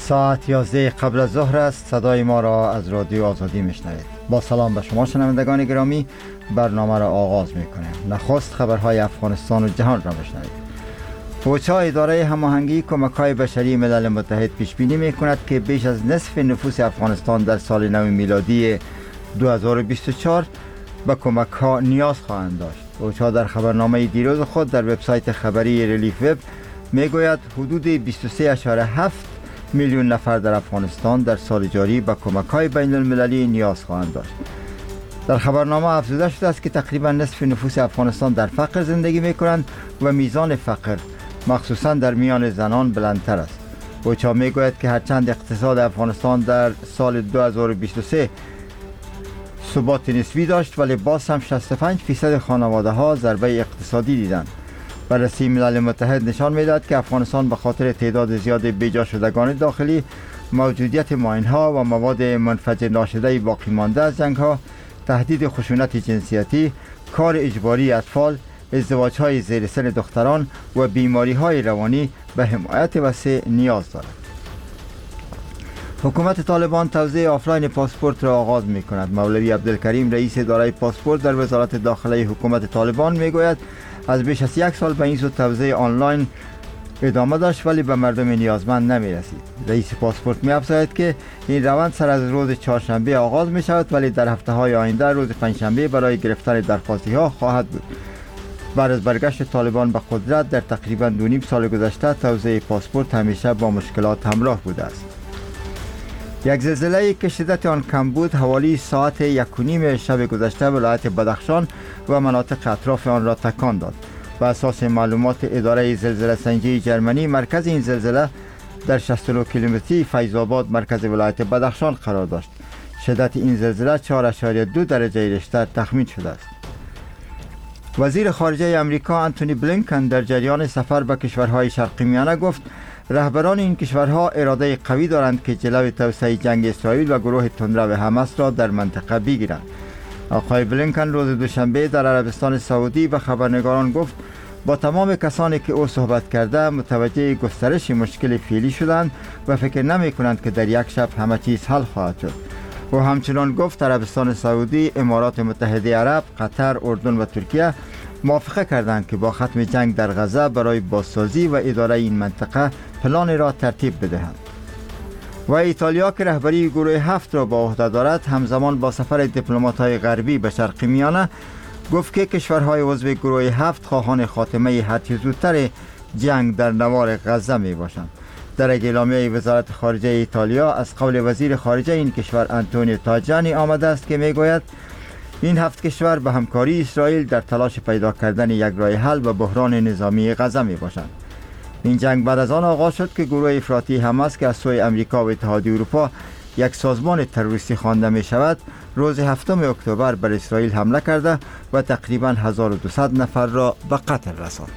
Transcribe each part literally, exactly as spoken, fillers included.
ساعت یازده قبل از ظهر است. صدای ما را از رادیو آزادی میشنوید. با سلام به شما شنوندگان گرامی، برنامه را آغاز میکنیم. نخست خبرهای افغانستان و جهان را میشنوید. فوچا اداره هماهنگی کمک‌های بشری ملل متحد پیش بینی میکند که بیش از نصف نفوس افغانستان در سال نو میلادی دو هزار و بیست و چهار به کمک‌ها نیاز خواهند داشت. فوچا در خبرنامه دیروز خود در وبسایت خبری ریلیف وب میگوید حدود بیست و سه ممیز هفت میلیون نفر در افغانستان در سال جاری به کمک‌های بین المللی نیاز خواهند داشت. در خبرنامه افزوده شده است که تقریبا نصف نفوس افغانستان در فقر زندگی می‌کنند و میزان فقر مخصوصاً در میان زنان بلندتر است. فوچا میگوید که هرچند اقتصاد افغانستان در سال دو هزار و بیست و سه ثبات نسبی داشت، ولی باز هم شصت و پنج درصد خانواده‌ها ضربه اقتصادی دیدند. بررسی ملل متحد نشان می‌دهد که افغانستان به خاطر تعداد زیاد بیجا شدگان داخلی، موجودیت ماین‌ها و مواد منفجر ناشده باقی مانده از جنگ‌ها، تهدید خشونت جنسیتی، کار اجباری اطفال، ازدواج‌های زیر سن دختران و بیماری‌های روانی به حمایت وسیع نیاز دارد. حکومت طالبان توزیع آفلاین پاسپورت را آغاز می‌کند. مولوی عبدالکریم رئیس اداره پاسپورت در وزارت داخله حکومت طالبان میگوید از بیش از یک سال به این سو توزیع آنلاین ادامه داشت، ولی به مردم نیازمند نمی رسید. رئیس پاسپورت می افزاید که این روند سر از روز چهارشنبه آغاز می شود، ولی در هفته های آینده روز پنجشنبه برای گرفتن درخواستی ها خواهد بود. بعد از برگشت طالبان به قدرت در تقریبا دو نیم سال گذشته، توزیع پاسپورت همیشه با مشکلات همراه بوده است. یک زلزله که شدت آن کم بود حوالی ساعت یک و نیم شب گذشته ولایت بدخشان و مناطق اطراف آن را تکان داد. بر اساس معلومات اداره زلزله سنجی جرمنی، مرکز این زلزله در شصت و نه کیلومتری فیض آباد مرکز ولایت بدخشان قرار داشت. شدت این زلزله چهار ممیز دو درجه ریشتر تخمین شده است. وزیر خارجه امریکا آنتونی بلینکن در جریان سفر به کشورهای شرقی میانه گفت رهبران این کشورها اراده قوی دارند که جلوی توسعه جنگ اسرائیل و گروه تندرو حماس را در منطقه بگیرند. آقای بلینکن روز دوشنبه در عربستان سعودی به خبرنگاران گفت با تمام کسانی که او صحبت کرده متوجه گسترش مشکل فعلی شدند و فکر نمی کنند که در یک شب همه چیز حل خواهد شد. او همچنان گفت عربستان سعودی، امارات متحده عرب، قطر، اردن و ترکیه موافقه کردند که با ختم جنگ در غزه برای بازسازی و اداره این منطقه پلان را ترتیب بدهند. و ایتالیا که رهبری گروه هفت را با عهده دارد، همزمان با سفر دیپلمات‌های غربی به شرق میانه گفت که کشورهای عضو گروه هفت خواهان خاتمه هرچه زودتر جنگ در نوار غزه می باشند. در اعلامیه وزارت خارجه ایتالیا از قول وزیر خارجه این کشور آنتونیو تاجانی آمده است که میگوید این هفت کشور به همکاری اسرائیل در تلاش پیدا کردن یک راه حل به بحران نظامی غزه می باشند. این جنگ بعد از آن آغاز شد که گروه افراطی حماس که از سوی امریکا و اتحادیه اروپا یک سازمان تروریستی خوانده می شود، روز هفتم اکتبر بر اسرائیل حمله کرده و تقریبا هزار و دویست نفر را به قتل رساند.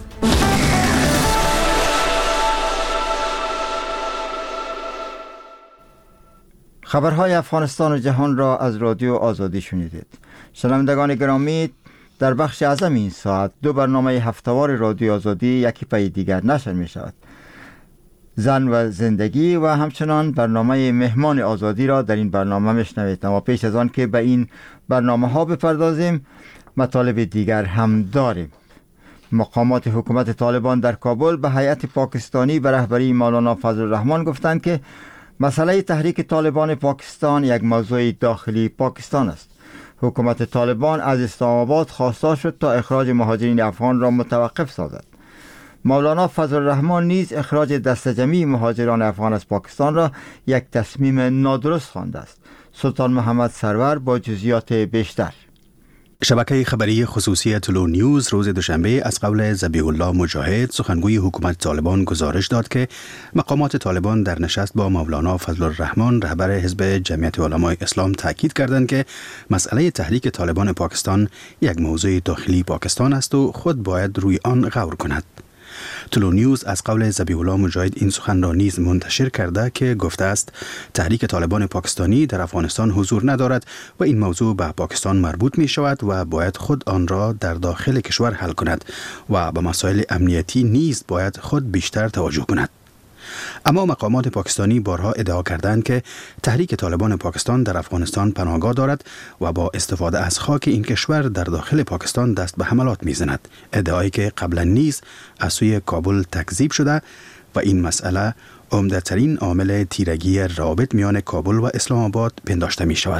خبرهای افغانستان و جهان را از رادیو آزادی شنیدید. شنوندگان گرامی، در بخش اعظم این ساعت دو برنامه هفته‌وار رادیو آزادی یکی پای دیگر نشر می شود. زن و زندگی و همچنان برنامه مهمان آزادی را در این برنامه میشنوید. اما پیش از آن که به این برنامه ها بپردازیم، مطالب دیگر هم داریم. مقامات حکومت طالبان در کابل به هیئت پاکستانی به رهبری مولانا فضل الرحمن گفتند که مسئله تحریک طالبان پاکستان یک موضوع داخلی پاکستان است. حکومت طالبان از اسلام آباد خواسته شد تا اخراج مهاجرین افغان را متوقف سازد. مولانا فضل الرحمن نیز اخراج دست جمعی مهاجران افغان از پاکستان را یک تصمیم نادرست خوانده است. سلطان محمد سرور با جزئیات بیشتر. شبکه خبری خصوصی تلو نیوز روز دوشنبه از قول ذبیح الله مجاهد سخنگوی حکومت طالبان گزارش داد که مقامات طالبان در نشست با مولانا فضل الرحمن رهبر حزب جمعیت علمای اسلام تاکید کردند که مسئله تحریک طالبان پاکستان یک موضوع داخلی پاکستان است و خود باید روی آن غور کند. تلو نیوز از قول ذبیح الله مجاهد این سخن را نیز منتشر کرده که گفته است تحریک طالبان پاکستانی در افغانستان حضور ندارد و این موضوع به پاکستان مربوط می شود و باید خود آن را در داخل کشور حل کند و به مسائل امنیتی نیز باید خود بیشتر توجه کند. اما مقامات پاکستانی بارها ادعا کردند که تحریک طالبان پاکستان در افغانستان پناهگاه دارد و با استفاده از خاک این کشور در داخل پاکستان دست به حملات می‌زند. ادعایی که قبلا نیز از سوی کابل تکذیب شده و این مسئله عمده‌ترین عامل تیرگی روابط میان کابل و اسلام آباد پنداشته می شود.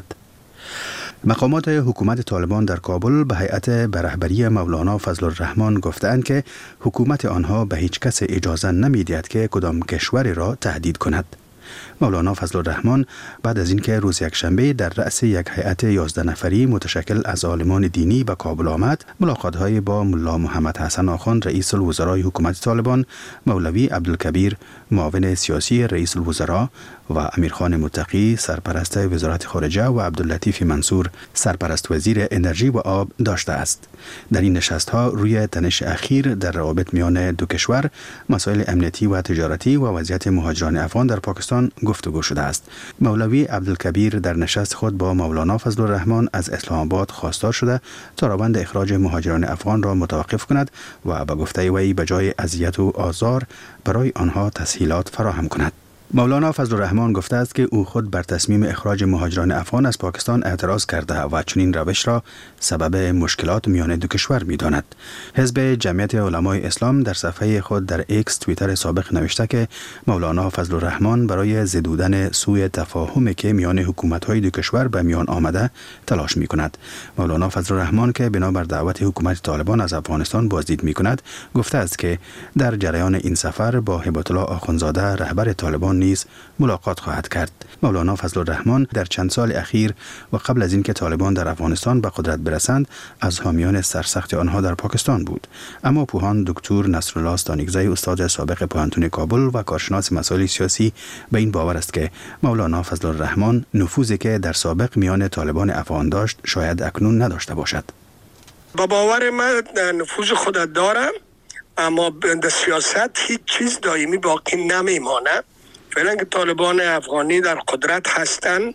مقامات حکومت طالبان در کابل به هیئت به رهبری مولانا فضل الرحمن گفتند که حکومت آنها به هیچ کس اجازه نمی‌دهد که کدام کشوری را تهدید کند. مولانا فضل الرحمن بعد از اینکه روز یکشنبه در رأس یک هیئت یازده نفری متشکل از عالمان دینی به کابل آمد، ملاقات‌های با ملا محمد حسن آخوند رئیس الوزرای حکومت طالبان، مولوی عبدالکبیر معاون سیاسی رئیس الوزراء و امیرخان متقی سرپرست وزارت خارجه و عبداللطیف منصور سرپرست وزیر انرژی و آب داشته است. در این نشست‌ها روی تنش اخیر در روابط میان دو کشور، مسائل امنیتی و تجارتی و وضعیت مهاجران افغان در پاکستان گفتگو شده است. مولوی عبدالکبیر در نشست خود با مولانا فضل الرحمن از اسلام آباد خواستار شده تا روند اخراج مهاجران افغان را متوقف کند و به گفته وی به جای اذیت و آزار برای آنها تسهیلات فراهم کند. مولانا فضل الرحمن گفته است که او خود بر تصمیم اخراج مهاجران افغان از پاکستان اعتراض کرده و چنین روش را سبب مشکلات میان دو کشور می‌داند. حزب جمعیت علمای اسلام در صفحه خود در ایکس توییتر سابق نوشته که مولانا فضل الرحمن برای زدودن سوء تفاهمی که میان حکومت‌های دو کشور به میان آمده تلاش می‌کند. مولانا فضل الرحمن که بنابر دعوت حکومت طالبان از افغانستان بازدید می‌کند، گفته است که در جریان این سفر با هبت الله آخوندزاده رهبر طالبان نیز ملاقات خواهد کرد. مولانا فضل الرحمن در چند سال اخیر و قبل از اینکه طالبان در افغانستان به قدرت برسند از حامیان سرسخت آنها در پاکستان بود، اما پوهان دکتر نصرالله استانیکزی استاد سابق پوهنتون کابل و کارشناس مسائل سیاسی به این باور است که مولانا فضل الرحمن نفوذی که در سابق میان طالبان افغان داشت شاید اکنون نداشته باشد. با باور من نفوذ خود دارم، اما در سیاست هیچ چیز دائمی باقی نمیمانه. فعلا که طالبان افغانی در قدرت هستند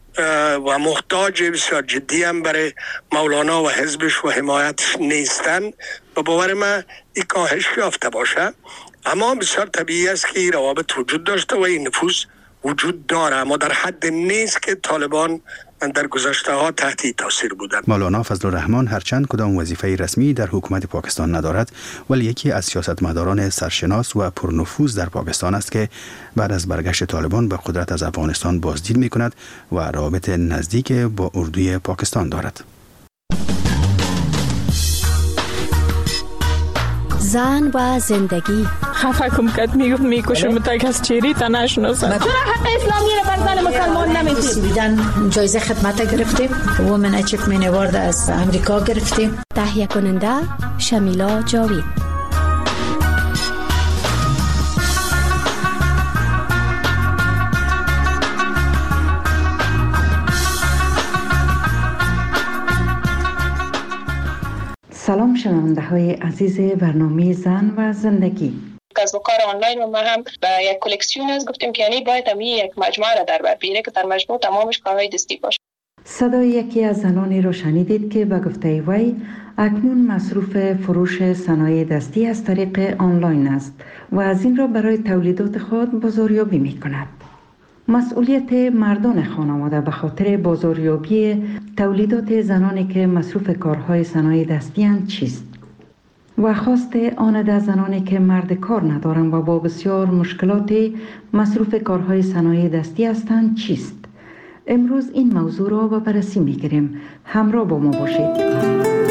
و محتاج بسیار جدی هم برای مولانا و حزبش و حمایتش نیستند، به باور من این کاهش یافته باشه. اما بسیار طبیعی است که این روابط وجود داشته و این نفوذ وجود داره، اما در حد نیست که طالبان در گذشته ها تحت تاثیر بودند. مولانا فضل الرحمن هرچند کدام وظیفه رسمی در حکومت پاکستان ندارد، ولی یکی از سیاستمداران سرشناس و پرنفوذ در پاکستان است که بعد از برگشت طالبان به قدرت از افغانستان بازدید می کند و روابط نزدیک با اردوی پاکستان دارد. زن و زندگی. خفه کم کد میگفت میکشم تا کس چیری تا نشناسم. چرا حق اسلامی رو بر زن مسلمان نمیدید؟ بیدن جایزه خدمت گرفتیم، وومن اچیومنت اوارد از امریکا گرفتیم. تهیه کننده شمیلا جاوید. سلام شنونده های عزیز برنامه زن و زندگی. کسب و کار آنلاین و ما هم به یک کلکسیون از گفتیم که یعنی باید هم یک مجموعه را در بر بگیره که در مجموع تمامش کارهای دستی باشه. صدای یکی از زنانی رو شنیدید که به گفته وی اکنون مصروف فروش صنایع دستی از طریق آنلاین است و از این را برای تولیدات خود بازاریابی می کند. مسئولیت مردان خانواده به خاطر بازاریابی تولیدات زنانی که مصروف کارهای صنایع دستی اند چیست؟ و خواست آن ده زنانی که مرد کار ندارند و با بسیار مشکلات مصروف کارهای صنایع دستی هستند چیست؟ امروز این موضوع را به بررسی می‌گیریم. همراه با ما باشید.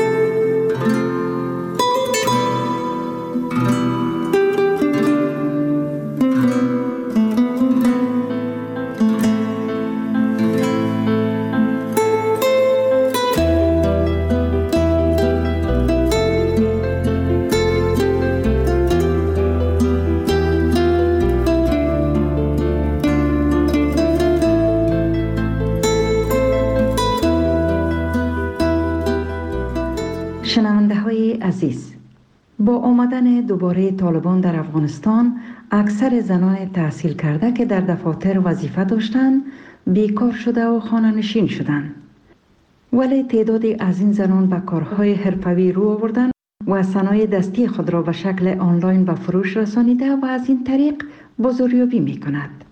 شنونده های عزیز، با آمدن دوباره طالبان در افغانستان اکثر زنان تحصیل کرده که در دفاتر وظیفه داشتند بیکار شده و خانه نشین شدند. ولی تعدادی از این زنان به کارهای حرفوی رو آوردند و صنایع دستی خود را به شکل آنلاین به فروش رسانیده و از این طریق بازاریابی می کند.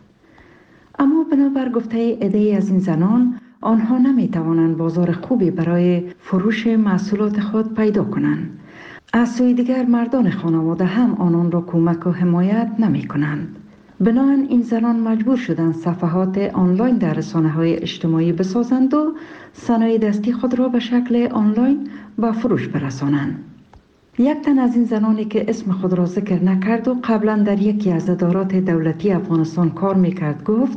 اما بنابر گفته عده‌ای از این زنان، آنها نمی توانند بازار خوبی برای فروش محصولات خود پیدا کنند. از سوی دیگر مردان خانواده هم آنان را کمک و حمایت نمی کنند. بنابراین این زنان مجبور شدند صفحات آنلاین در رسانه‌های اجتماعی بسازند و صنایع دستی خود را به شکل آنلاین به فروش برسانند. یک تن از این زنانی که اسم خود را ذکر نکرد و قبلا در یکی از ادارات دولتی افغانستان کار میکرد گفت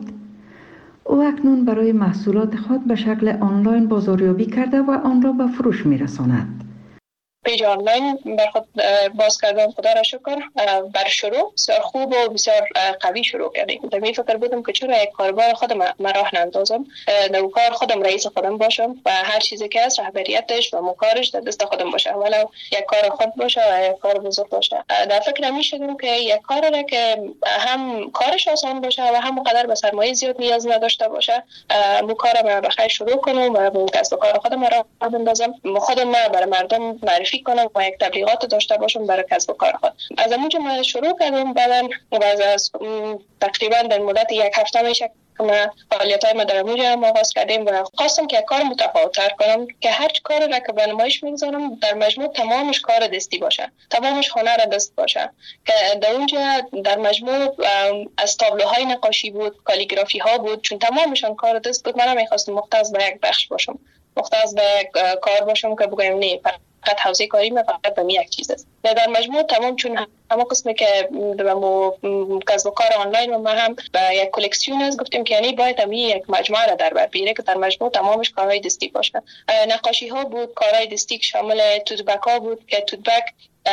او اکنون برای محصولات خود به شکل آنلاین بازاریابی کرده و آن را به فروش میرساند. پیج آنلاین بر خود باز کردم، خدا را شکر. بر شروع بسیار خوب و بسیار قوی شروع کردیم. در می فکر بودم که چرا یک کاربار خودم مراه نندازم، نوکار خودم رئیس خودم باشم و هر چیزی که از رهبریتش و مکارش در دست خودم باشه، ولو یک کار خود باشه و یک کار بزرگ باشه. در فکر می شدم که یک کار را که هم کارش آسان باشه و هم قدر به سرمایه زیاد نیاز نداشته باشه، مو کارم به خیر شروع کنم و کسب و کار خودم را بندازم، خودم برای مردم معرفی کنم و یک تبلیغات داشته باشم برای کسب و کار خود. از اونجا من شروع کردم. بعدن بعد از تقریبا در مدت یک هفته میشه که ما فعالیت‌های ما در اونجا آغاز کردیم و خواستم که کار متفاوت‌تر کنم که هر کاری را که به نمایش میگذارم در مجموع تمامش کار دستی باشه، تمامش هنر دست باشه. که در اونجا در مجموع از تابلوهای نقاشی بود، کالیگرافی ها بود، چون تمامشان کار دست بود. من می‌خواستم مختص به یک بخش باشم، مختص به کار باشم که بگم نه فقط حوزه کاری من فقط به یک چیز است. در مجموع تمام، چون همه قسمی که به مو کسب و کار آنلاین و ما هم به یک کلکسیون است، گفتیم که یعنی باید هم یک مجموعه را در بر بیاره که در مجموع تمامش کارهای دستی باشه. نقاشی ها بود، کارهای دستی که شامل توتبک ها بود که توتبک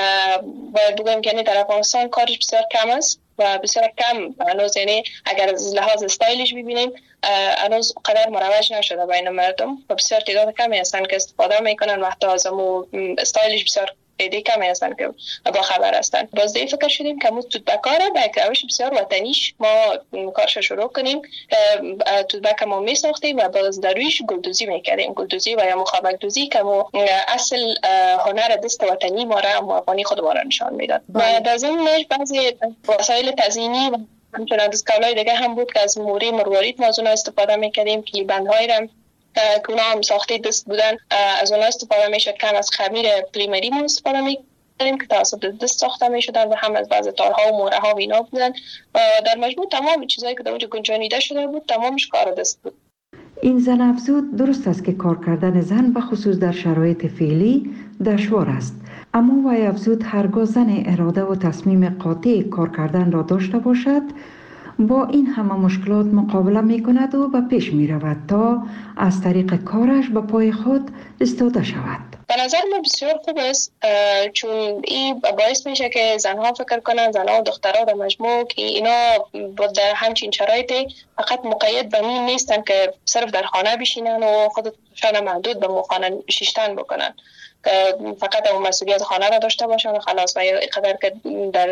باید بگم که یعنی در افغانستان کارش بسیار کم است و بسیار کم هنوز، یعنی اگر از لحاظ استایلش ببینیم هنوز قدر مروج نشده بین مردم و بسیار تعداد کمی هستن که استفاده میکنن و حتی از امو استایلش بسیار ایده کمی هستن که با خبر هستن. باز دی فکر شدیم که مو توتبکاره با یک روش بسیار وطنیش ما کارش شروع کنیم. توتبک ما می ساختیم و باز در رویش گلدوزی میکردیم، گلدوزی و یا مخابک دوزی که مو اصل هنر دست وطنی ما را افغانی خود ما را نشان میداد. و در ضمنش بعضی وسایل تزیینی همچنان از کالای دیگه هم بود که از موری مروارید ما از اونها استفاده میکردیم که بندهای را که اونا هم ساخته دست بودن از اونها استفاده میشد. کم از خمیر پلیمری ما استفاده میکردیم که توسط دست ساخته میشدن و هم از بعض تارها و موره ها و اینا بودن. در مجموع تمام چیزایی که در اونجا گنجانیده شده بود تمامش کار دست بود. این زن افزود درست است که کار کردن زن به خصوص در شرایط فعلی دشوار است، اما وی افزود هرگاه زن اراده و تصمیم قاطع کار کردن را داشته باشد با این همه مشکلات مقابله می کند و به پیش می رود تا از طریق کارش به پای خود ایستاده شود. به نظر من بسیار خوب است، چون این باعث میشه که زنها فکر کنن، زنها و دخترها در مجموع، که اینا در همچین شرایطی فقط مقید به این نیستن که صرف در خانه بشینن و خودشان محدود به خانه شیشتن بکنن، که فقط اون مسئولیت خانه را داشته باشن و خلاص. و اینقدر که در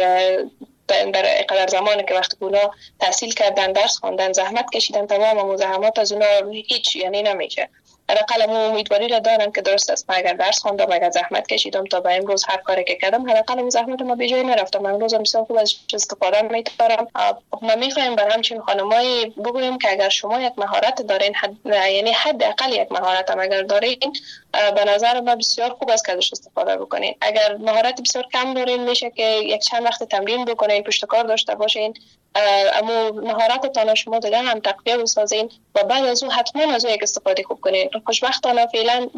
در اینقدر زمانی که وقتی اونا تحصیل کردن، درس خواندن، زحمت کشیدن، تمام مزاحمات از اونا هیچ یعنی نمیشه. حداقل من امیدواری را دارم که درست است، من اگر درس خواندم، اگر زحمت کشیدم تا به امروز هر کاری که کردم، حداقل اون زحمت ما به جای نرفتم. من امروز بسیار خوب از استفاده می‌کنم. ما می‌خوایم برای همچین خانمایی بگوییم که اگر شما یک مهارت دارین، حد یعنی حداقل یک مهارت هم اگر دارین، به نظر من بسیار خوب است که ازش استفاده بکنین. اگر مهارت بسیار کم دارین، میشه که یک چند وقت تمرین بکنین، پشت کار داشته باشین، اما مهارتتان شما دیگه هم تقویه بسازین و بعد از اون حتما از اون یک استفاده خوب کنین. خوشبختانه فعلا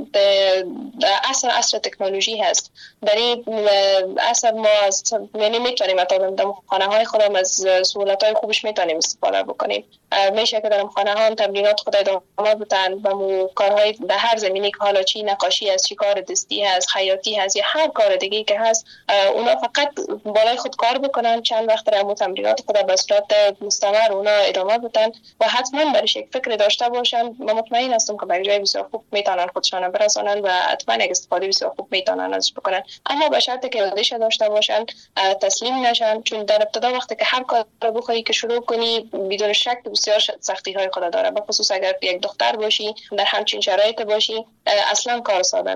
عصر عصر تکنولوژی هست. در این عصر ما از یعنی میتونیم مثلا در خانه های خودم از سهولت های خوبش میتونیم استفاده بکنیم. میشه که در خانه ها تمرینات خود ادامه بدن و کارهای در هر زمینی که حالا چی نقاشی هست، چی کار دستی هست، خیاطی هست یا هر کار دیگه که هست، اونا فقط بالای خود کار بکنن، چند وقت در تمرینات خود به صورت مستمر اونا ادامه بدن و حتما برش یک فکر داشته باشن. من مطمئن هستم که به جای بسیار خوب میتونن خودشان برسونن و حتما یک استفاده بسیار خوب میتونن ازش بکنن، اما به شرطی که اراده‌اش داشته باشن، تسلیم نشن. چون در ابتدا وقتی که هر کار رو بخوای که شروع کنی، بدون شک بسیار سختی های خود داره، به خصوص اگر یک دختر باشی، در همچین شرایط باشی، اصلا کار ساده نیست.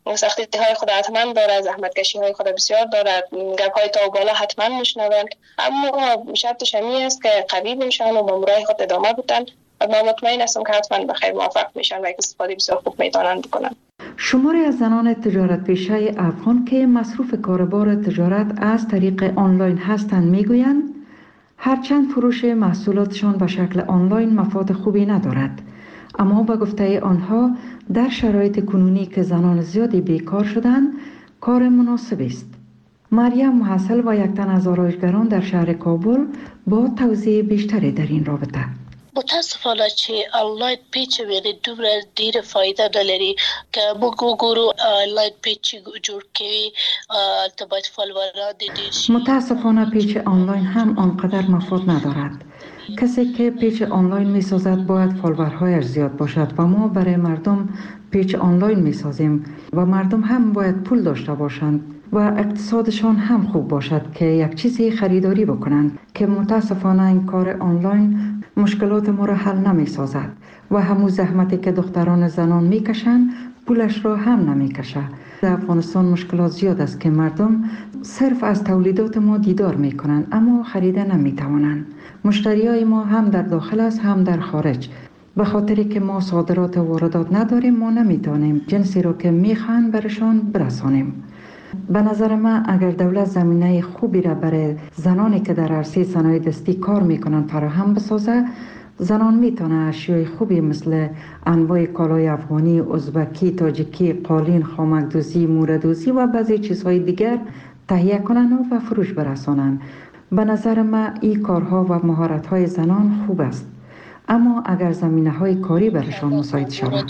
سختی های خود حتما داره، زحمت کشی های خود بسیار داره، گپ های تا و بالا حتما میشنوند، اما شرطش همی است که قوی بشن و با راه خود ادامه بدن و ما مطمئن هستم که حتما به خیر موفق میشن و استفاده بسیار خوب میتونن بکنن. شماری از زنان تجارت پیشه افغان که مصروف کاربار تجارت از طریق آنلاین هستند میگویند هرچند فروش محصولاتشان به شکل آنلاین مفاد خوبی ندارد، اما به گفته آنها در شرایط کنونی که زنان زیادی بیکار شدند کار مناسب است. مریم محصل و یک تن از آرایشگران در شهر کابل با توضیح بیشتری در این رابطه. متاسفانه چې آنلاین پیچ ویری دومره ډیره فایده نلري که موږ وګورو آنلاین پیچ جوړ کوي ته باید فالووران ډیر شي. متاسفانه پیچ آنلاین هم آنقدر مفاد ندارد. کسی که پیچ آنلاین می سازد باید فالوورهایش زیاد باشد و ما برای مردم پیچ آنلاین می سازیم و مردم هم باید پول داشته باشند و اقتصادشان هم خوب باشد که یک چیزی خریداری بکنند که متاسفانه این کار آنلاین مشکلات ما را حل نمی سازد و همون زحمتی که دختران زنان می کشند پولش را هم نمی کشه. در افغانستان مشکلات زیاد است که مردم صرف از تولیدات ما دیدار می کنند اما خریده نمی توانند. مشتری های ما هم در داخل است هم در خارج. به خاطری که ما صادرات و واردات نداریم ما نمی توانیم جنسی را که می خواهند برشان برسانیم. به نظر من اگر دولت زمینه خوبی را برای زنانی که در عرصه صنایع دستی کار میکنند فراهم بسازه، زنان میتونه اشیای خوبی مثل انواع کالای افغانی، ازبکی، تاجیکی، قالین، خامکدوزی، موردوزی و بعضی چیزهای دیگر تهیه کنند و فروش برسانند. به نظر من این کارها و مهارت‌های زنان خوب است، اما اگر زمینه‌های کاری برشان مساعد شود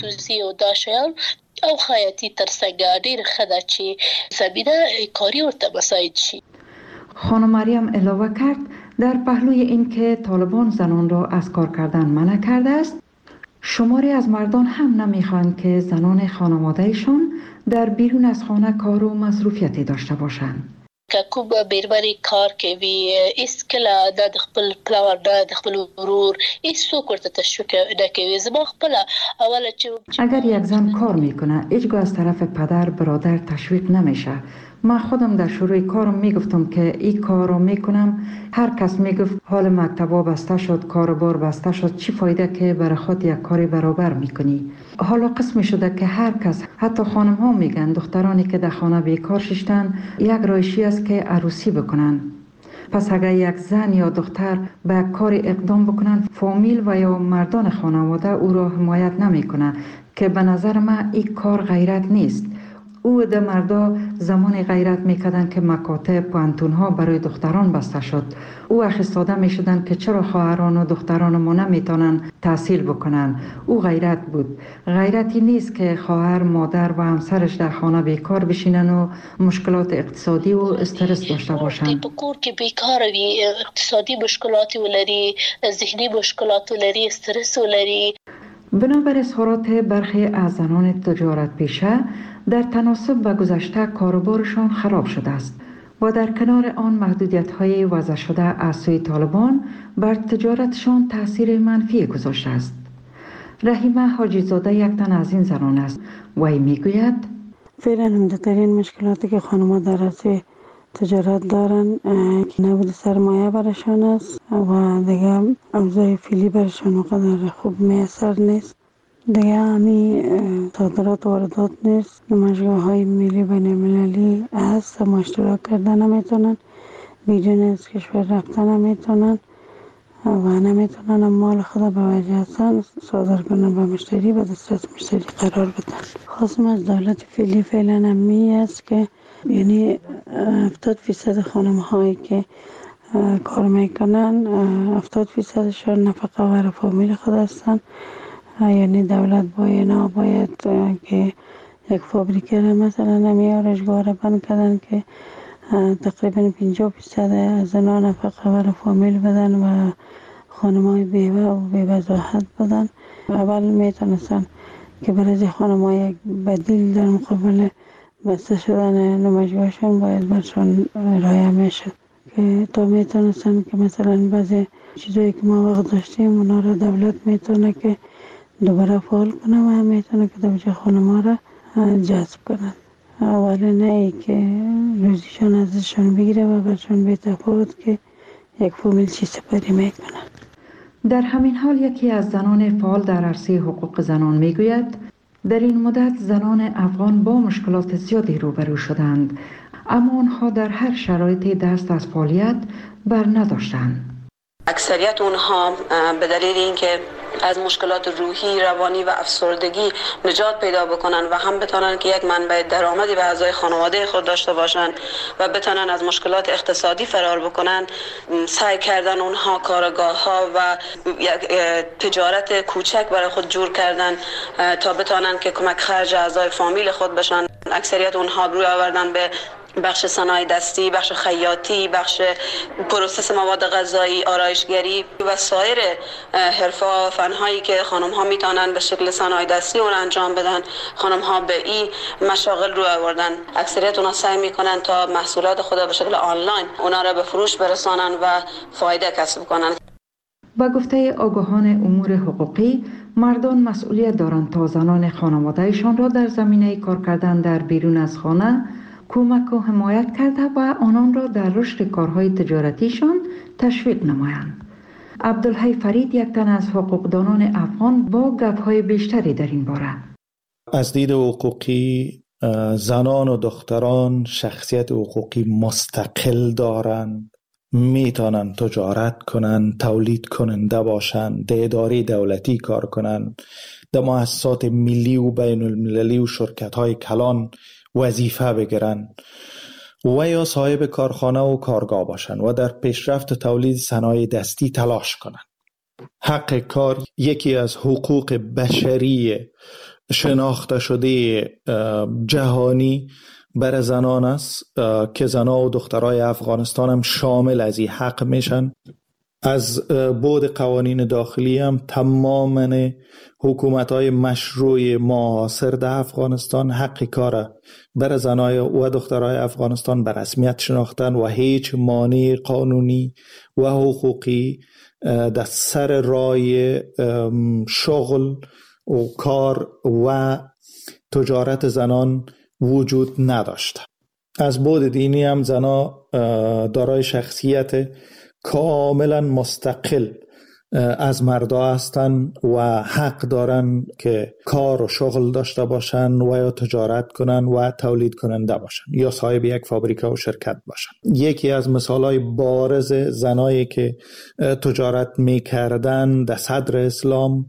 او خیاطی ترڅنګ ډیر خدا چې زمینه کاری ورته مساعد شي. خانم مریم علاوه کرد در پهلوی این که طالبان زنان را از کار کردن منع کرده است، شماری از مردان هم نمیخواهند که زنان خانوادهشان در بیرون از خانه کار و مصروفیتی داشته باشند. که کوم بیرمنی کار کوي اس کله د خپل پلار د خپل ورور هیڅ څوک ورته تشویق نه کوي. زما خپل اوله چې اگر یک زن کار میکنه هیچگاه از طرف پدر برادر تشویق نمیشه. من خودم در شروع کارم میگفتم که این کار رو میکنم، هر کس میگفت حال مکتبا بسته شد، کاربار بسته شد، چی فایده که برای خود یک کاری برابر میکنی. حالا قسمی شده که هر کس، حتی خانم ها میگن دخترانی که در خانه بیکار ششتن یک رایشی است که عروسی بکنن. پس اگر یک زن یا دختر به کار اقدام بکنن، فامیل و یا مردان خانواده او را حمایت نمیکنن که به نظر من این کار غیرت نیست. او ده مردا زمان غیرت میکردن که مکاتب پانتون ها برای دختران بسته شد. او اخستاده میشدن که چرا خواهران و دختران ما نمیتونن تحصیل بکنن. او غیرت بود. غیرتی نیست که خواهر، مادر و همسرش در خانه بیکار بشینن و مشکلات اقتصادی و استرس داشته باشن. بکور که بیکار وی اقتصادی مشکلاتی ولری، ذهنی مشکلاتی ولری، استرس ولری. بنابر اظهارات برخی از زنان تجارت پیشه، در تناسب با گذشته کاروبارشان خراب شده است و در کنار آن محدودیت‌های وضع شده از سوی طالبان بر تجارتشان تاثیر منفی گذاشته است. رحیمه حاجی زاده یک تن از این زنان است و او میگوید فعلا عمده‌ترین مشکلاتی که خانم‌ها در عرصه تجارت دارن که نبود سرمایه برشان است و دیگه اوضاع فعلی برشان اونقدر خوب میسر نیست. دیگه همی صادرات و واردات نیست. نمایشگاه های ملی بین المللی هست و اشتراک کردن نمیتونن، بیرون از کشور رفتن نمیتونن و نمیتونن مال خود به وجه هستن صادر کنن به مشتری و دسترس مشتری قرار بدن. خواستم از دولت فعلی فعلا همی است که یعنی هفتاد فیصد خانم هایی که کار میکنن هفتاد فیصدشان نفقه ور فامیل خود هستن. یعنی دولت باید باید که یک فابریکه را مثلا نمی آرایشگاه را بند کردن که تقریبا پنجاه فیصد زنان نفقه ور فامیل بدن و خانمای بیوه و بی‌وضاحت بدن. اول میتونستن که برای خانم‌ها یک بدیل در مقابل بسته شدن نمایشگاهشون باید برشان رایه میشد که تا میتونستن که مثلا بعضی چیزایی که ما وقت داشتیم اونا را دولت میتونه که دوباره فعال کنه و میتونه که دوجه خانم‌ها را جذب کنن. اولا ای که روزیشان ازشان بگیره و برشان به تفاوت که یک فامیل چی سپری میکنن. در همین حال یکی از زنان فعال در عرصه حقوق زنان میگوید در این مدت زنان افغان با مشکلات زیادی روبرو شدند، اما آنها در هر شرایطی دست از فعالیت بر نداشتند. اکثریت اونها به دلیل اینکه از مشکلات روحی، روانی و افسردگی نجات پیدا بکنن و هم بتونن که یک منبع درآمدی به اعضای خانواده خود داشته باشن و بتونن از مشکلات اقتصادی فرار بکنن، سعی کردن اونها کارگاه ها و تجارت کوچک برای خود جور کردن تا بتونن که کمک خرج اعضای فامیل خود بشن. اکثریت اونها روی آوردن به بخش صنایع دستی، بخش خیاطی، بخش پروسس مواد غذایی، آرایشگری و سایر حرفه‌ها و فن‌هایی که خانم‌ها میتونن به شکل صنایع دستی اون انجام بدن. خانم‌ها به این مشاغل رو آوردن. اکثریت اونها سعی میکنن تا محصولات خود به شکل آنلاین اونا را به فروش برسانن و فایده کسب کنن. با گفته آگاهان امور حقوقی، مردان مسئولیت دارند تا زنان خانوادهشان را در زمینه کار کردن در بیرون از خانه کمک و حمایت کرده و آنان را در رشد کارهای تجارتیشان تشویق نمایند. عبدالحی فرید یک تن از حقوقدانان افغان با گپ‌های بیشتری در این باره. از دید حقوقی زنان و دختران شخصیت حقوقی مستقل دارند، میتونن تجارت کنن، تولید کننده باشن، در اداره دولتی کار کنن، در مؤسسات ملی و بین المللی و شرکت های کلان وظیفه بگیرن و یا صاحب کارخانه و کارگاه باشن و در پیشرفت تولید صنایع دستی تلاش کنن. حق کار یکی از حقوق بشری شناخته شده جهانی برای زنان است که زنان و دخترای افغانستان هم شامل از این حق میشن. از بعد قوانین داخلی هم تماما حکومت‌های مشروع معاصر در افغانستان حق کار برای زنای و دخترای افغانستان به رسمیت شناختن و هیچ مانع قانونی و حقوقی در سر راه شغل و کار و تجارت زنان وجود نداشته. از بعد دینی هم زنا دارای شخصیت کاملا مستقل از مردا هستن و حق دارن که کار و شغل داشته باشن و یا تجارت کنن و تولید کننده باشن یا صاحب یک فابریکه و شرکت باشن. یکی از مثالهای بارز زنایی که تجارت میکردن در صدر اسلام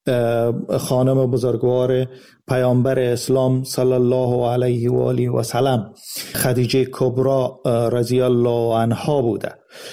خانم بزرگوار پیامبر اسلام صلی الله علیه و آله و سلم خدیجه کبری رضی الله عنها بوده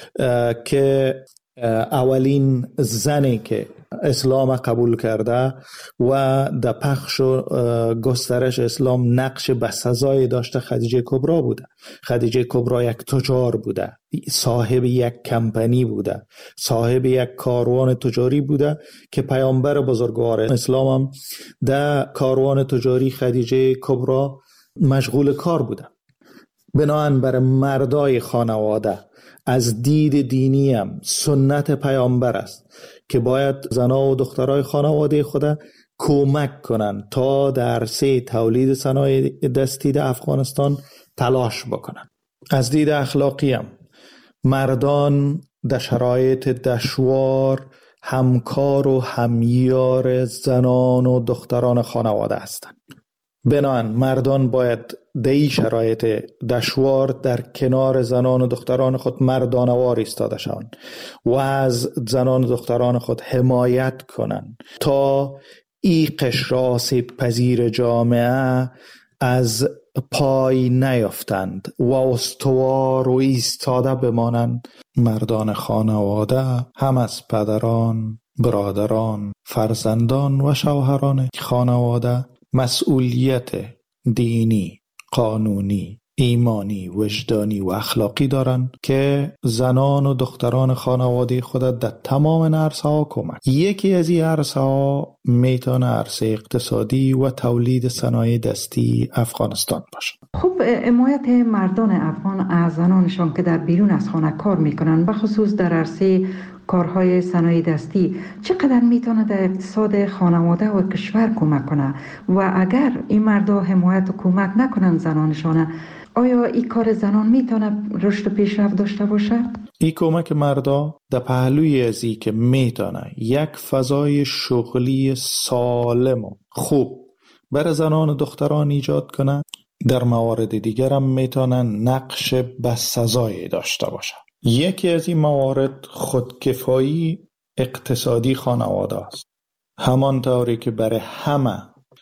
که اولین زنی که اسلام قبول کرده و در پخش و گسترش اسلام نقش بسزایی داشته خدیجه کبری بوده. خدیجه کبری یک تجار بوده، صاحب یک کمپانی بوده، صاحب یک کاروان تجاری بوده که پیامبر بزرگوار اسلام هم در کاروان تجاری خدیجه کبری مشغول کار بوده. بنابراین بر مردای خانواده از دید دینی هم سنت پیامبر است که باید زنها و دخترای خانواده خود کمک کنند تا در عرصه تولید صنایع دستی در افغانستان تلاش بکنند. از دید اخلاقی هم مردان در شرایط دشوار همکار و همیار زنان و دختران خانواده هستند. بنابراین مردان باید در این شرایط دشوار در کنار زنان و دختران خود مردانوار ایستاده شوند و از زنان و دختران خود حمایت کنند تا این قشر آسیب پذیر جامعه از پای نیفتند و استوار و ایستاده بمانند. مردان خانواده هم از پدران، برادران، فرزندان و شوهران خانواده مسئولیت دینی، قانونی، ایمانی، وجدانی و اخلاقی دارند که زنان و دختران خانواده خود در تمام عرصه ها کمک. یکی از این عرصه ها میتونه عرصه اقتصادی و تولید صنایع دستی افغانستان باشه. خب حمایت مردان افغان از زنانشان که در بیرون از خانه کار میکنن، بخصوص در عرصه کارهای صنایع دستی چقدر میتونه در اقتصاد خانواده و کشور کمک کنه و اگر این مردا حمایت و کمک نکنن زنانشان، آیا این کار زنان میتونه رشد و پیشرفت داشته باشه؟ این کمک مردا در پهلوی ازی که میتونه یک فضای شغلی سالم و خوب برای زنان و دختران ایجاد کنه، در موارد دیگر هم میتونن نقش بسزایی داشته باشه. یکی از این موارد خودکفایی اقتصادی خانواده است. همانطوری که برای همه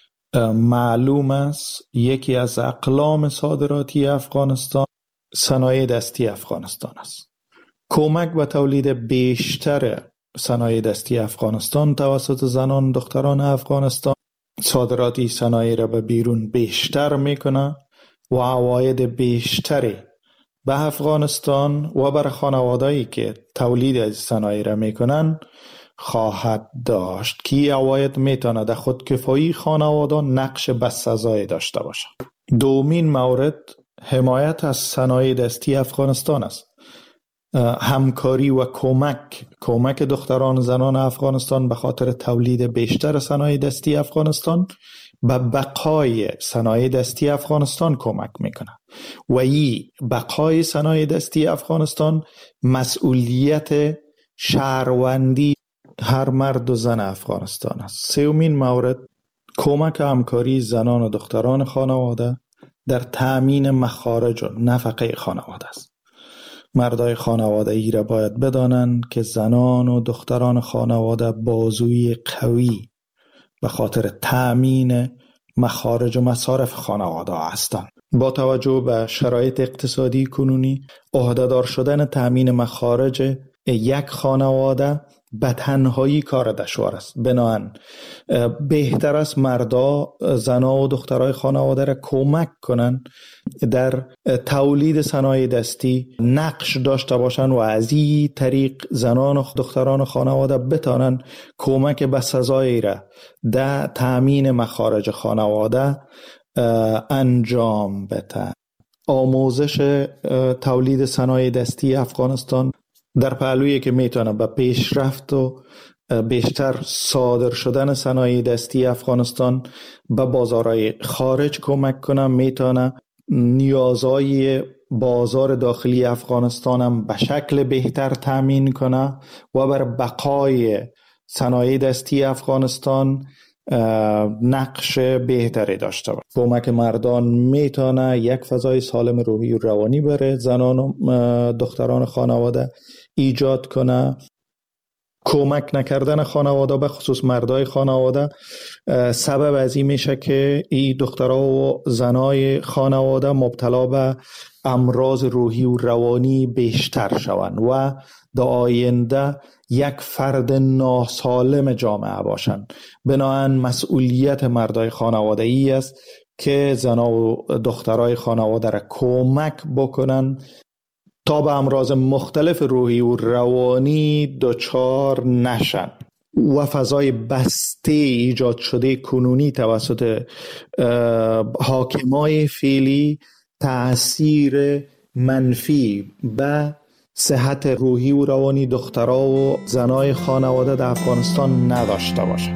معلوم است، یکی از اقلام صادراتی افغانستان صنایع دستی افغانستان است. کمک به تولید بیشتر صنایع دستی افغانستان توسط زنان و دختران افغانستان صادراتی صنایع را به بیرون بیشتر میکنه و عواید بیشتری به افغانستان و بر خانوادهایی که تولید از صنایع را میکنن خواهد داشت که عواید میتونه در خودکفایی خانواده نقش بسزایی داشته باشه. دومین مورد حمایت از صنایع دستی افغانستان است. همکاری و کمک کمک دختران و زنان افغانستان به خاطر تولید بیشتر صنایع دستی افغانستان به بقای صنایع دستی افغانستان کمک میکنه و این بقای صنایع دستی افغانستان مسئولیت شهروندی هر مرد و زن افغانستان است. سومین مورد کمک همکاری زنان و دختران خانواده در تأمین مخارج و نفقه خانواده است. مردای خانواده ای را باید بدانند که زنان و دختران خانواده بازوی قوی به خاطر تأمین مخارج و مصارف خانواده هستند. با توجه به شرایط اقتصادی کنونی، عهده‌دار شدن تأمین مخارج یک خانواده به تنهایی کار دشوار است. بنابراین بهتر است مردا زنا و دخترای خانواده را کمک کنند در تولید صنایع دستی نقش داشته باشند و از این طریق زنان و دختران خانواده بتانند کمک بسزایی را در تأمین مخارج خانواده انجام بدهند. آموزش تولید صنایع دستی افغانستان در پهلویی که میتونه به پیشرفت و بیشتر صادر شدن صنایع دستی افغانستان به بازارهای خارج کمک کنه، میتونه نیازهای بازار داخلی افغانستان هم به شکل بهتر تامین کنه و بر بقای صنایع دستی افغانستان نقش بهتری داشته باشه. کمک مردان میتونه یک فضای سالم روحی و روانی برای زنان و دختران خانواده ایجاد کنه. کمک نکردن خانواده به خصوص مردای خانواده سبب از این میشه که این دخترها و زنای خانواده مبتلا به امراض روحی و روانی بیشتر شوند و در آینده یک فرد ناسالم جامعه باشند. بنابراین مسئولیت مردای خانواده ای است که زنا و دخترای خانواده را کمک بکنن تا به امراض مختلف روحی و روانی دچار نشن و فضای بسته ایجاد شده کنونی توسط حاکمای فعلی تأثیر منفی به صحت روحی و روانی دخترها و زنای خانواده در افغانستان نداشته باشه.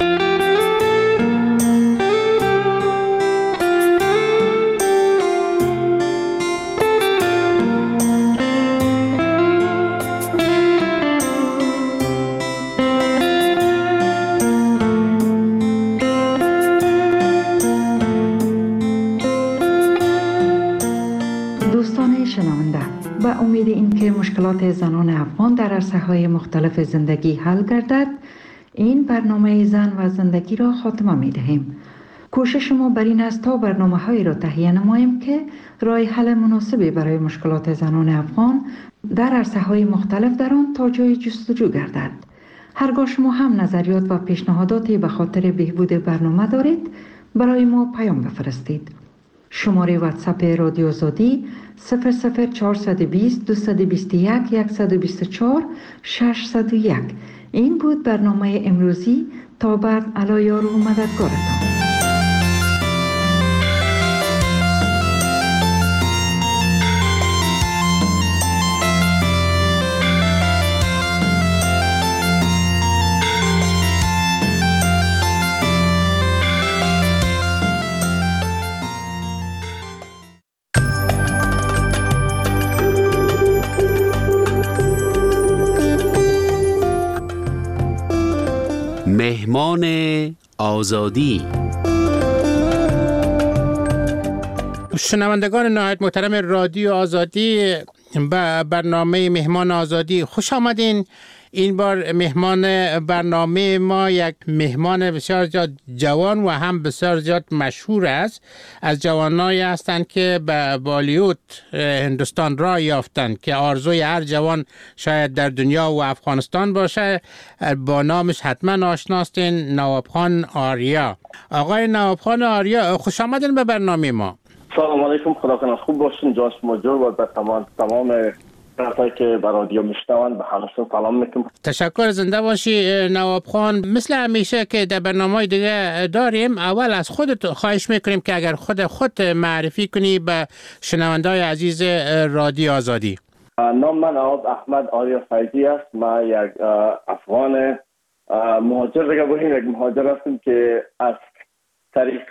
به امید اینکه مشکلات زنان افغان در عرصه‌های مختلف زندگی حل گردد، این برنامه زن و زندگی را خاتمه می دهیم. کوشش ما بر این است تا برنامه‌هایی را تهیه نماییم که راه حل مناسبی برای مشکلات زنان افغان در عرصه‌های مختلف در آن تا جای جستجو گردد. هرگاه شما هم نظریات و پیشنهاداتی به خاطر بهبود برنامه دارید، برای ما پیام بفرستید. شماره واتساپ رادیو آزادی صفر صفر چهارصد و بیست دویست و بیست و یک صد و بیست و چهار ششصد و یک. این بود برنامه امروزی. تا بعد علی یار و مددگارتان. مهمان آزادی. شنوندگان نهایت محترم رادیو آزادی، به برنامه مهمان آزادی خوش آمدین. این بار مهمان برنامه ما یک مهمان بسیار زیاد جوان و هم بسیار زیاد مشهور است. از جوانایی هستند که به بالیوود هندوستان را یافتند که آرزوی هر جوان شاید در دنیا و افغانستان باشه. با نامش حتما آشناستین، نواب خان آریا. آقای نواب خان آریا، خوش آمدین به برنامه ما. سلام علیکم، خدا کنه خوب باشین. جاش مجور و به تمام تمام طرفایی که به رادیو میشنوند به همشون سلام میکنم. تشکر، زنده باشی نواب خان. مثل همیشه که در برنامه‌های دیگه داریم، اول از خودت خواهش میکنیم که اگر خود خود معرفی کنی به شنونده‌های عزیز رادیو آزادی. نام من نواب احمد آریا فیضی است. من یک افغان مهاجر دیگه بودیم، یک مهاجر هستم که از طریق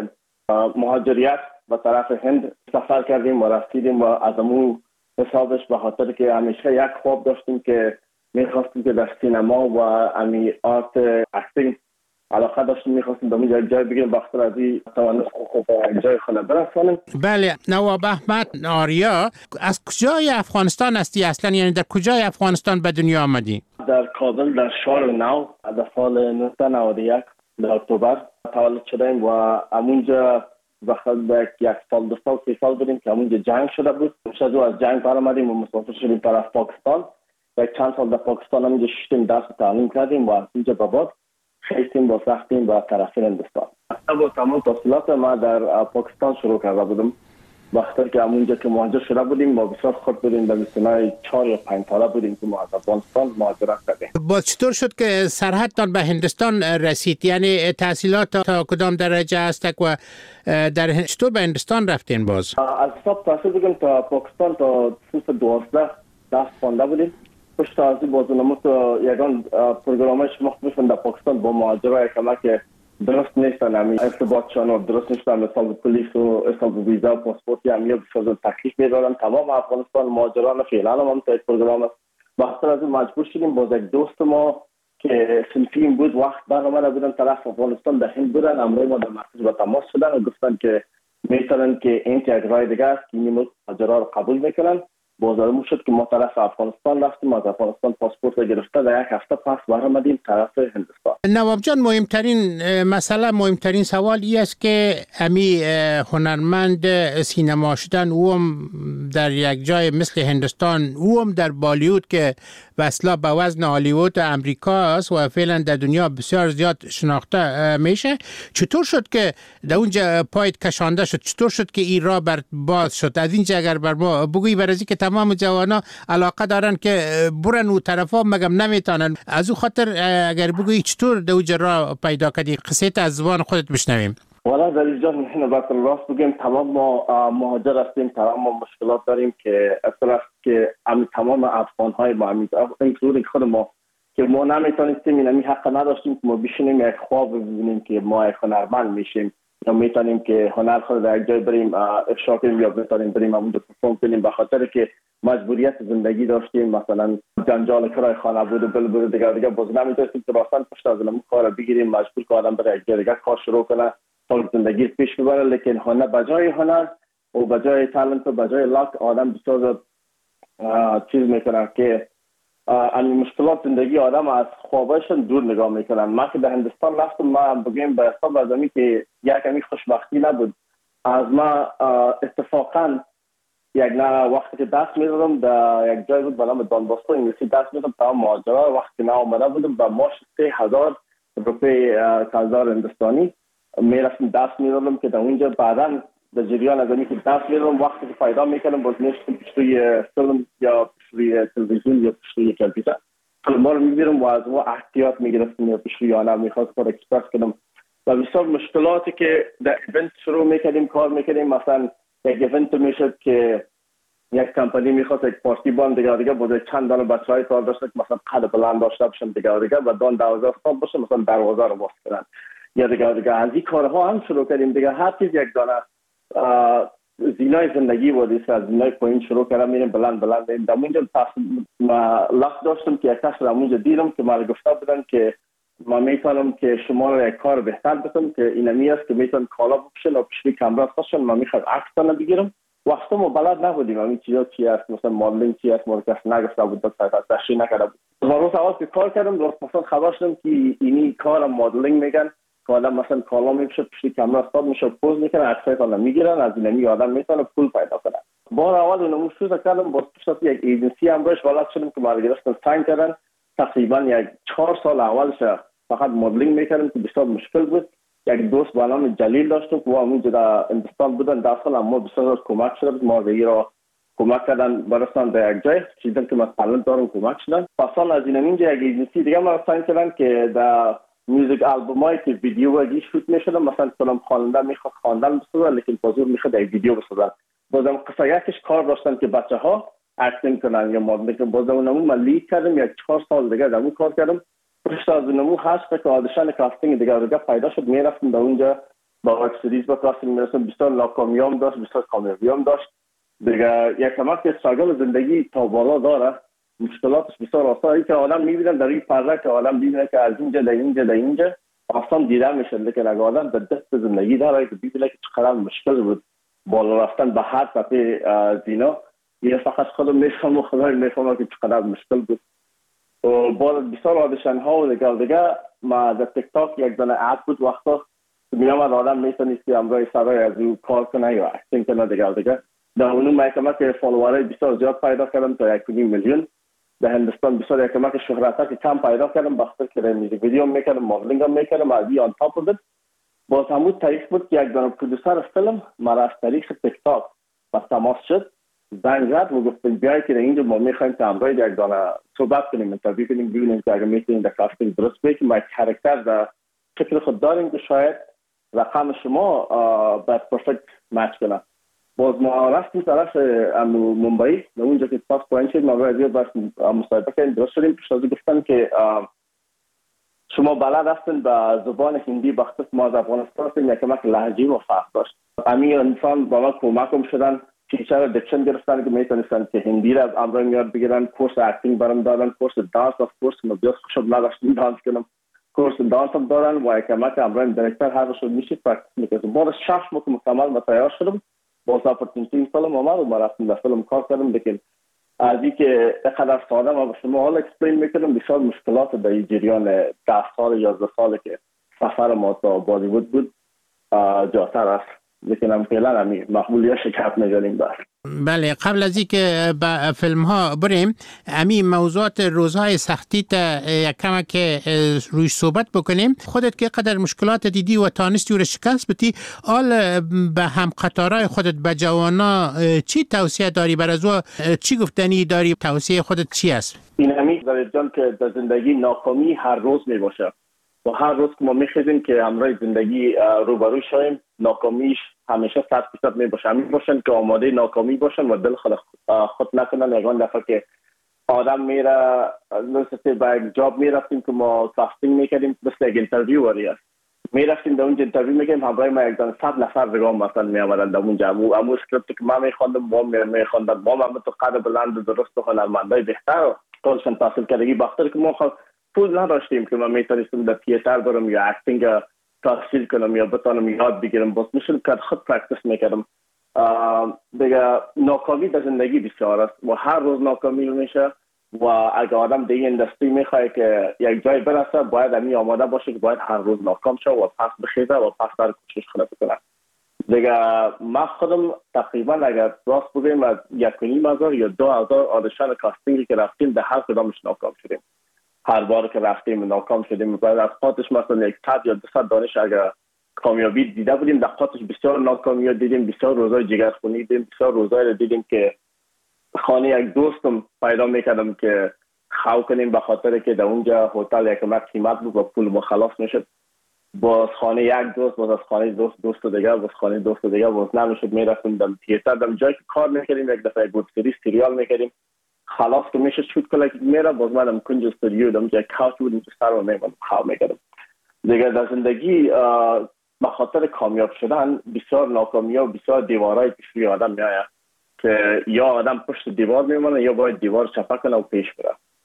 مهاجریت به طرف هند سفر کردیم و رسیدیم و از امون حسابش به خاطر که همیشه یک خواب داشتیم که میخواستیم که در سینما و امی آرت اکتینگ علاقه داشتیم، میخواستیم در یک جای بگیریم بخاطر از این توانست خوب به جای خود برسانیم. بله، نواب احمد آریا، از کجای افغانستان هستی اصلا؟ یعنی در کجای افغانستان به دنیا آمدی؟ در کابل، در شهر نو، در سال نوزده نود و یک در اکتبر تولد شدیم و امونجا وقت یک سال دو سال سه سال بودیم که همونجا جنگ شده بود. شد از جنگ برآمدیم و مسافر شدیم طرف پاکستان. یک چند سال در پاکستان همونجا شدیم، درس تعلیم کردیم و از اینجا به بعد خیستیم با سختیم به طرف هندوستان. با تمام تحصیلات ما در پاکستان شروع کرده بودم. وقتی که همونجا که مهاجر شده بودیم ما بسیار خود بودیم، در سنای چهار یا پنج ساله بودیم که ما از افغانستان مهاجرت کردیم. با چطور شد که سرحدتان به هندوستان رسید؟ یعنی تحصیلات تا کدام درجه است و در چطور به هندوستان رفتین باز؟ از حساب تحصیل بودیم تا پاکستان تا صنف دوازده درس خوانده بودیم. پشت از این بازنامه تو یگان پروگرامش مختلف در پاکستان با مهاجرای کمک که درست نیستن، همین ارتباطشان و درست نیستن، مثلا پلیس و اصلا ویزا و پاسپورت همین بسیار تکلیف میدادن. تمام افغانستان مهاجران فعلا هم تا پروگرام است. بخاطر از این مجبور شدیم باز یک دوست ما که صنفیم بود وقت برآمده بودن طرف افغانستان در هند بودن، امروز ما در مرکز با تماس شدن و گفتن که میتونن که این یک راه دیگه است که این مهاجرا رو قبول میکنن. بازارمون شد که ما طرف افغانستان رفتیم، از افغانستان پاسپورت رو گرفته در یک هفته پس برآمدیم طرف هندوستان. نواب جان، مهمترین مسئله، مهمترین سوال این است که امی هنرمند سینما شدن اوم در یک جای مثل هندوستان، اوم در بالیوود که وصلا به وزن هالیوود امریکا است و فعلا در دنیا بسیار زیاد شناخته میشه، چطور شد که در اونجا پایت کشانده شد؟ چطور شد که این راه بر باز شد؟ از اینجا اگر بر ما بگویی، برای که تمام جوانا علاقه دارن که برن اون طرفا مگم نمیتونن، از اون خاطر اگر بگویی چطور در اونجا راه پیدا کردی، قصه از زبان خودت بشنویم. والا در اینجا میخوایم باید راست بگیم، تمام ما مهاجر هستیم، تمام ما مشکلات داریم که اصلا که تمام افغان های ما همین اینکلودینگ خود ما که ما نمیتونستیم، این همین حق نداشتیم که ما بشینیم یک خواب ببینیم که ما یک هنرمند میشیم یا میتونیم که هنر خود در یک جای بریم افشا کنیم یا بتونیم بریم اونجا پرفورم کنیم، به خاطر که مجبوریت زندگی داشتیم، مثلا جنجال کرای خانه بود و بل بود دیگه دیگه باز نمیتونستیم که راستن پشت از اون کار بگیریم، مجبور که آدم بره یک جای دیگه کار شروع کنه تا زندگی پیش ببره. لیکن هنر بجای هنر و بجای تالنت و بجای لاک آدم بسیار چیز میکنه که این مشکلات زندگی آدم از خوابشون دور نگاه میکنن. من که در هندوستان رفتم، ما بگیم به حساب از امی که یک امی خوشبختی نبود از ما اتفاقا یک نه وقتی که دست میدادم در یک جای بود به نام دانباستو انگلیسی دست میدادم تا مهاجرا، وقتی نه آمده بودم به ماش سه هزار روپی هزار هندوستانی میرفتم دست میدادم که در اونجا بعدا در جریان از امی که دست میدادم وقتی که پیدا میکنم باز میشتم پیش روی فیلم یا پیش روی تلویزیون یا پیش روی کامپیوتر فیلم رو میبیرم و از ما احتیاط میگرفتم یا پیش روی آنها میخواست کار اکسپرس کنم و بسیار مشکلاتی که در ایونت شروع میکردیم کار میکردیم. مثلا یک ایونت میشد که یک کمپانی میخواست یک پارتی بان دیگه دیگه بوده چند دانه بچهای کار داشته که مثلا قد بلند داشته باشن دیگه دیگه و دان دوازده صاحب باشه مثلا دروازه رو باز کنن یا دیگه دیگه از این کارها هم شروع کردیم دیگه. هر چیز یک دانه زینای زندگی بود، از زینای پایین شروع کردم میریم بلند بلند میریم. در اونجا لفت داشتم که یک کس در اونجا دیدم که ما گفته بودن که ما میتونم که شما را یک کار بهتر بکنم که اینمی است که میتون کالا بپوشن و پشت کامرا استاشن. ما میخوام عکس رو بگیرم. وقتا ما بلد نبودیم همین چیزا چی است، مثلا مدلینگ چی است، مرکز نگفته بود، تشریح نکرده بود. روز اول که کار کردم درست مثلا خبر شدم که اینی کار مدلینگ میگن که آدم مثلا کالا میپوشه پشت کامرا استاد میشه پوز میکنه، عکسای کالا میگیرن، از اینمی آدم میتونه پول پیدا کنه. بار اول اونمو شروع کردم باز پشت یک ایجنسی هم روش بلد شدم که ما گرفتن ساین کردن. تقریبا یک چهار سال اولش فقط مدلینگ میکردم که بسیار مشکل بود. یک دوست با نام جلیل داشتم که اونجا در هندوستان بودن، داخل اما بسیار کمک شده بود، ما را کمک کردن برسان در یک جای چیزی که مثلا دارم کمک شدن. پسان از این اینجا یک ایجنسی دیگه ما ساین کردن که در میوزیک آلبومایی که ویدیو و شوت میشدن، مثلا فلم خواننده میخواد خواندن بسازن لیکن حضور میخواد یک ویدیو بسازن. بازم قصه یکش کار داشتن که بچه ها اکتینگ کنن یا مدل کنن. بازم اونمو من لید کردم، یک چهار سال دیگه در اون کار کردم. پشت از اونمو هشت که آدیشن کاستینگ دیگه دیگه پیدا شد، میرفتم در اونجا با یک سریز با کاستینگ میرسم. بسیار ناکامیام داشت، بسیار کامیابیام داشت دیگه. یک کمک که استراگل زندگی تا بالا داره، مشکلاتش بسیار آسان که آدم میبینن در این پرده که آدم میبینه که از اینجا در اینجا در اینجا آسان دیده میشه، لیکن اگه آدم در دست زندگی داره که ببینه که چقدر مشکل بود بالا رفتن به هر سطح زینا، یه فقط خودم میفهمم و خدای میفهمم که چقدر مشکل بود. و بعد بسیار آدیشن ها و دیگه دیگه ما در تیک تاک یک دانه اد بود وقتا میامد آدم میتونست که امرای سرای از او کار کنه یا اکتینگ کنه دیگه دیگه. در اونو محکمه که فالوورای بسیار زیاد پیدا کردم تا یک میلیون. در هندوستان بسیار یکمه که شهرت که کم پیدا کردم بخاطر که میوزیک ویدیو میکردم، مدلینگ هم میکردم. از این آن تاپ بود باز همون طریق بود که یک دانه پرودوسر فیلم مرا از طریق تیک تاک با تماس شد، زنگ زد و گفت بیای که اینجا ما میخوایم که امروز یک دانه صحبت کنیم، انترویو کنیم، ببینیم که اگه میتونیم در کاستینگ درست بکنیم. ما یک کاراکتر در فکر خود داریم که شاید رقم شما با پرفکت مچ کنه. باز ما رفتیم طرف ممبئی، در اونجا که پاس پوینت شد ما باید بس مصاحبه کنیم، درست شدیم. پیش از گفتن که شما بلد هستین به زبان هندی بخاطر ما از افغانستان هستیم، یکم لهجه و فرق داشت. همین انسان با ما کمکم شدن، تیچر دکشن گرفتن که میتونستن که هندی را امروز یاد بگیرن. کورس اکتینگ برام دادن، کورس دانس و کورس مبیاس خوشم نداشتم دانس کنم، کورس دانس هم دادن و یکم که امروز دایرکتور هر روز میشه پرکتیس میکنم. بعد شش ماه مکمل ما تیار شدم، با اپورتونیتی فیلم اومد و ما رفتیم در فیلم کار کردم. لیکن از اینکه اینقدر ساده ما به شما حالا اکسپلین میکنم، بسیار مشکلات در این جریان ده سال یازده ساله که سفر ما تا بالیوود بود جاتر است. لیکن هم فعلا همی محمولی شکست میگنیم بس. بله، قبل از اینکه به فیلم ها بریم، امی موضوعات روزهای سختی تا یک کمک که روی صحبت بکنیم. خودت که قدر مشکلات دیدی و تانستی و رو شکست بدی، آل به هم قطارای خودت به جوانا چی توصیه داری؟ بر از او چی گفتنی داری؟ توصیه خودت چی است؟ این همی در جان که در زندگی ناکامی هر روز می باشه و هر روز که ما میخیزیم که امروز زندگی روبروی شویم، ناکامیش همیشه صد فیصد می باشه. همین باشن که آماده ناکامی باشن و دل خود خود نکنن. یکان دفعه که آدم میره مثل با یک جاب میرفتیم که ما کاستینگ میکردیم، مثل یک انترویو واری است، میرفتیم در اونجا انترویو میکردیم، همراه ما یک دن صد نفر رگام مثلا میامدن در اونجا. امو امو اسکریپت که ما میخواندم ما میخواندم ما هم تو قدر بلند درست و هنرمندای بهتر کارشان تحصیل کردگی بخاطر که ما پول نداشتیم که ما میتونستیم در تیاتر برم یا اکتینگ تحصیل کنم یا بتانم یاد بگیرم. باز میشون که خود پرکتیس میکردم. دیگه ناکامی در زندگی بسیار است و هر روز ناکامی میشه و اگر آدم در این اندستری میخواه که یک جای برسه باید همی آماده باشه که باید هر روز ناکام شه و پس بخیزه و پس در کوشش کنه بکنه. دیگه من خودم تقریبا اگر راست بگیم از یک و نیم هزار یا دو هزار آدیشن کاستینگی که رفتیم در هر کدامش ناکام شدیم. هر بار که رفتیم ناکام شدیم. باید از خاطرش مثلا یک صد یا دوصد دانش اگر کامیابی دیده بودیم، در خاطرش بسیار ناکامی دیدیم، بسیار روزای جگرخونی دیدیم، بسیار روزای دیدیم که خانه یک دوستم پیدا میکردم که خو کنیم به خاطر که در اونجا هتل یک کمک قیمت بود و پول ما خلاص میشد. باز خانه یک دوست، باز از خانه دوست دوست دیگه، باز خانه دوست دیگه، باز نمیشد. میرفتیم در تیاتر، در جایی که کار میکردیم یک دفعه گود سری سریال میکردیم، خلاص که میشه شوت کلا که میره، باز من کنج استودیو دم جای کاوچ بودم که سر و میمون خواهم میکردم. دیگه در زندگی به خاطر کامیاب شدن بسیار ناکامی و بسیار دیوارای پیش روی آدم میآید که یا آدم پشت دیوار میمونه یا باید دیوار چپه کنه و پیش بره.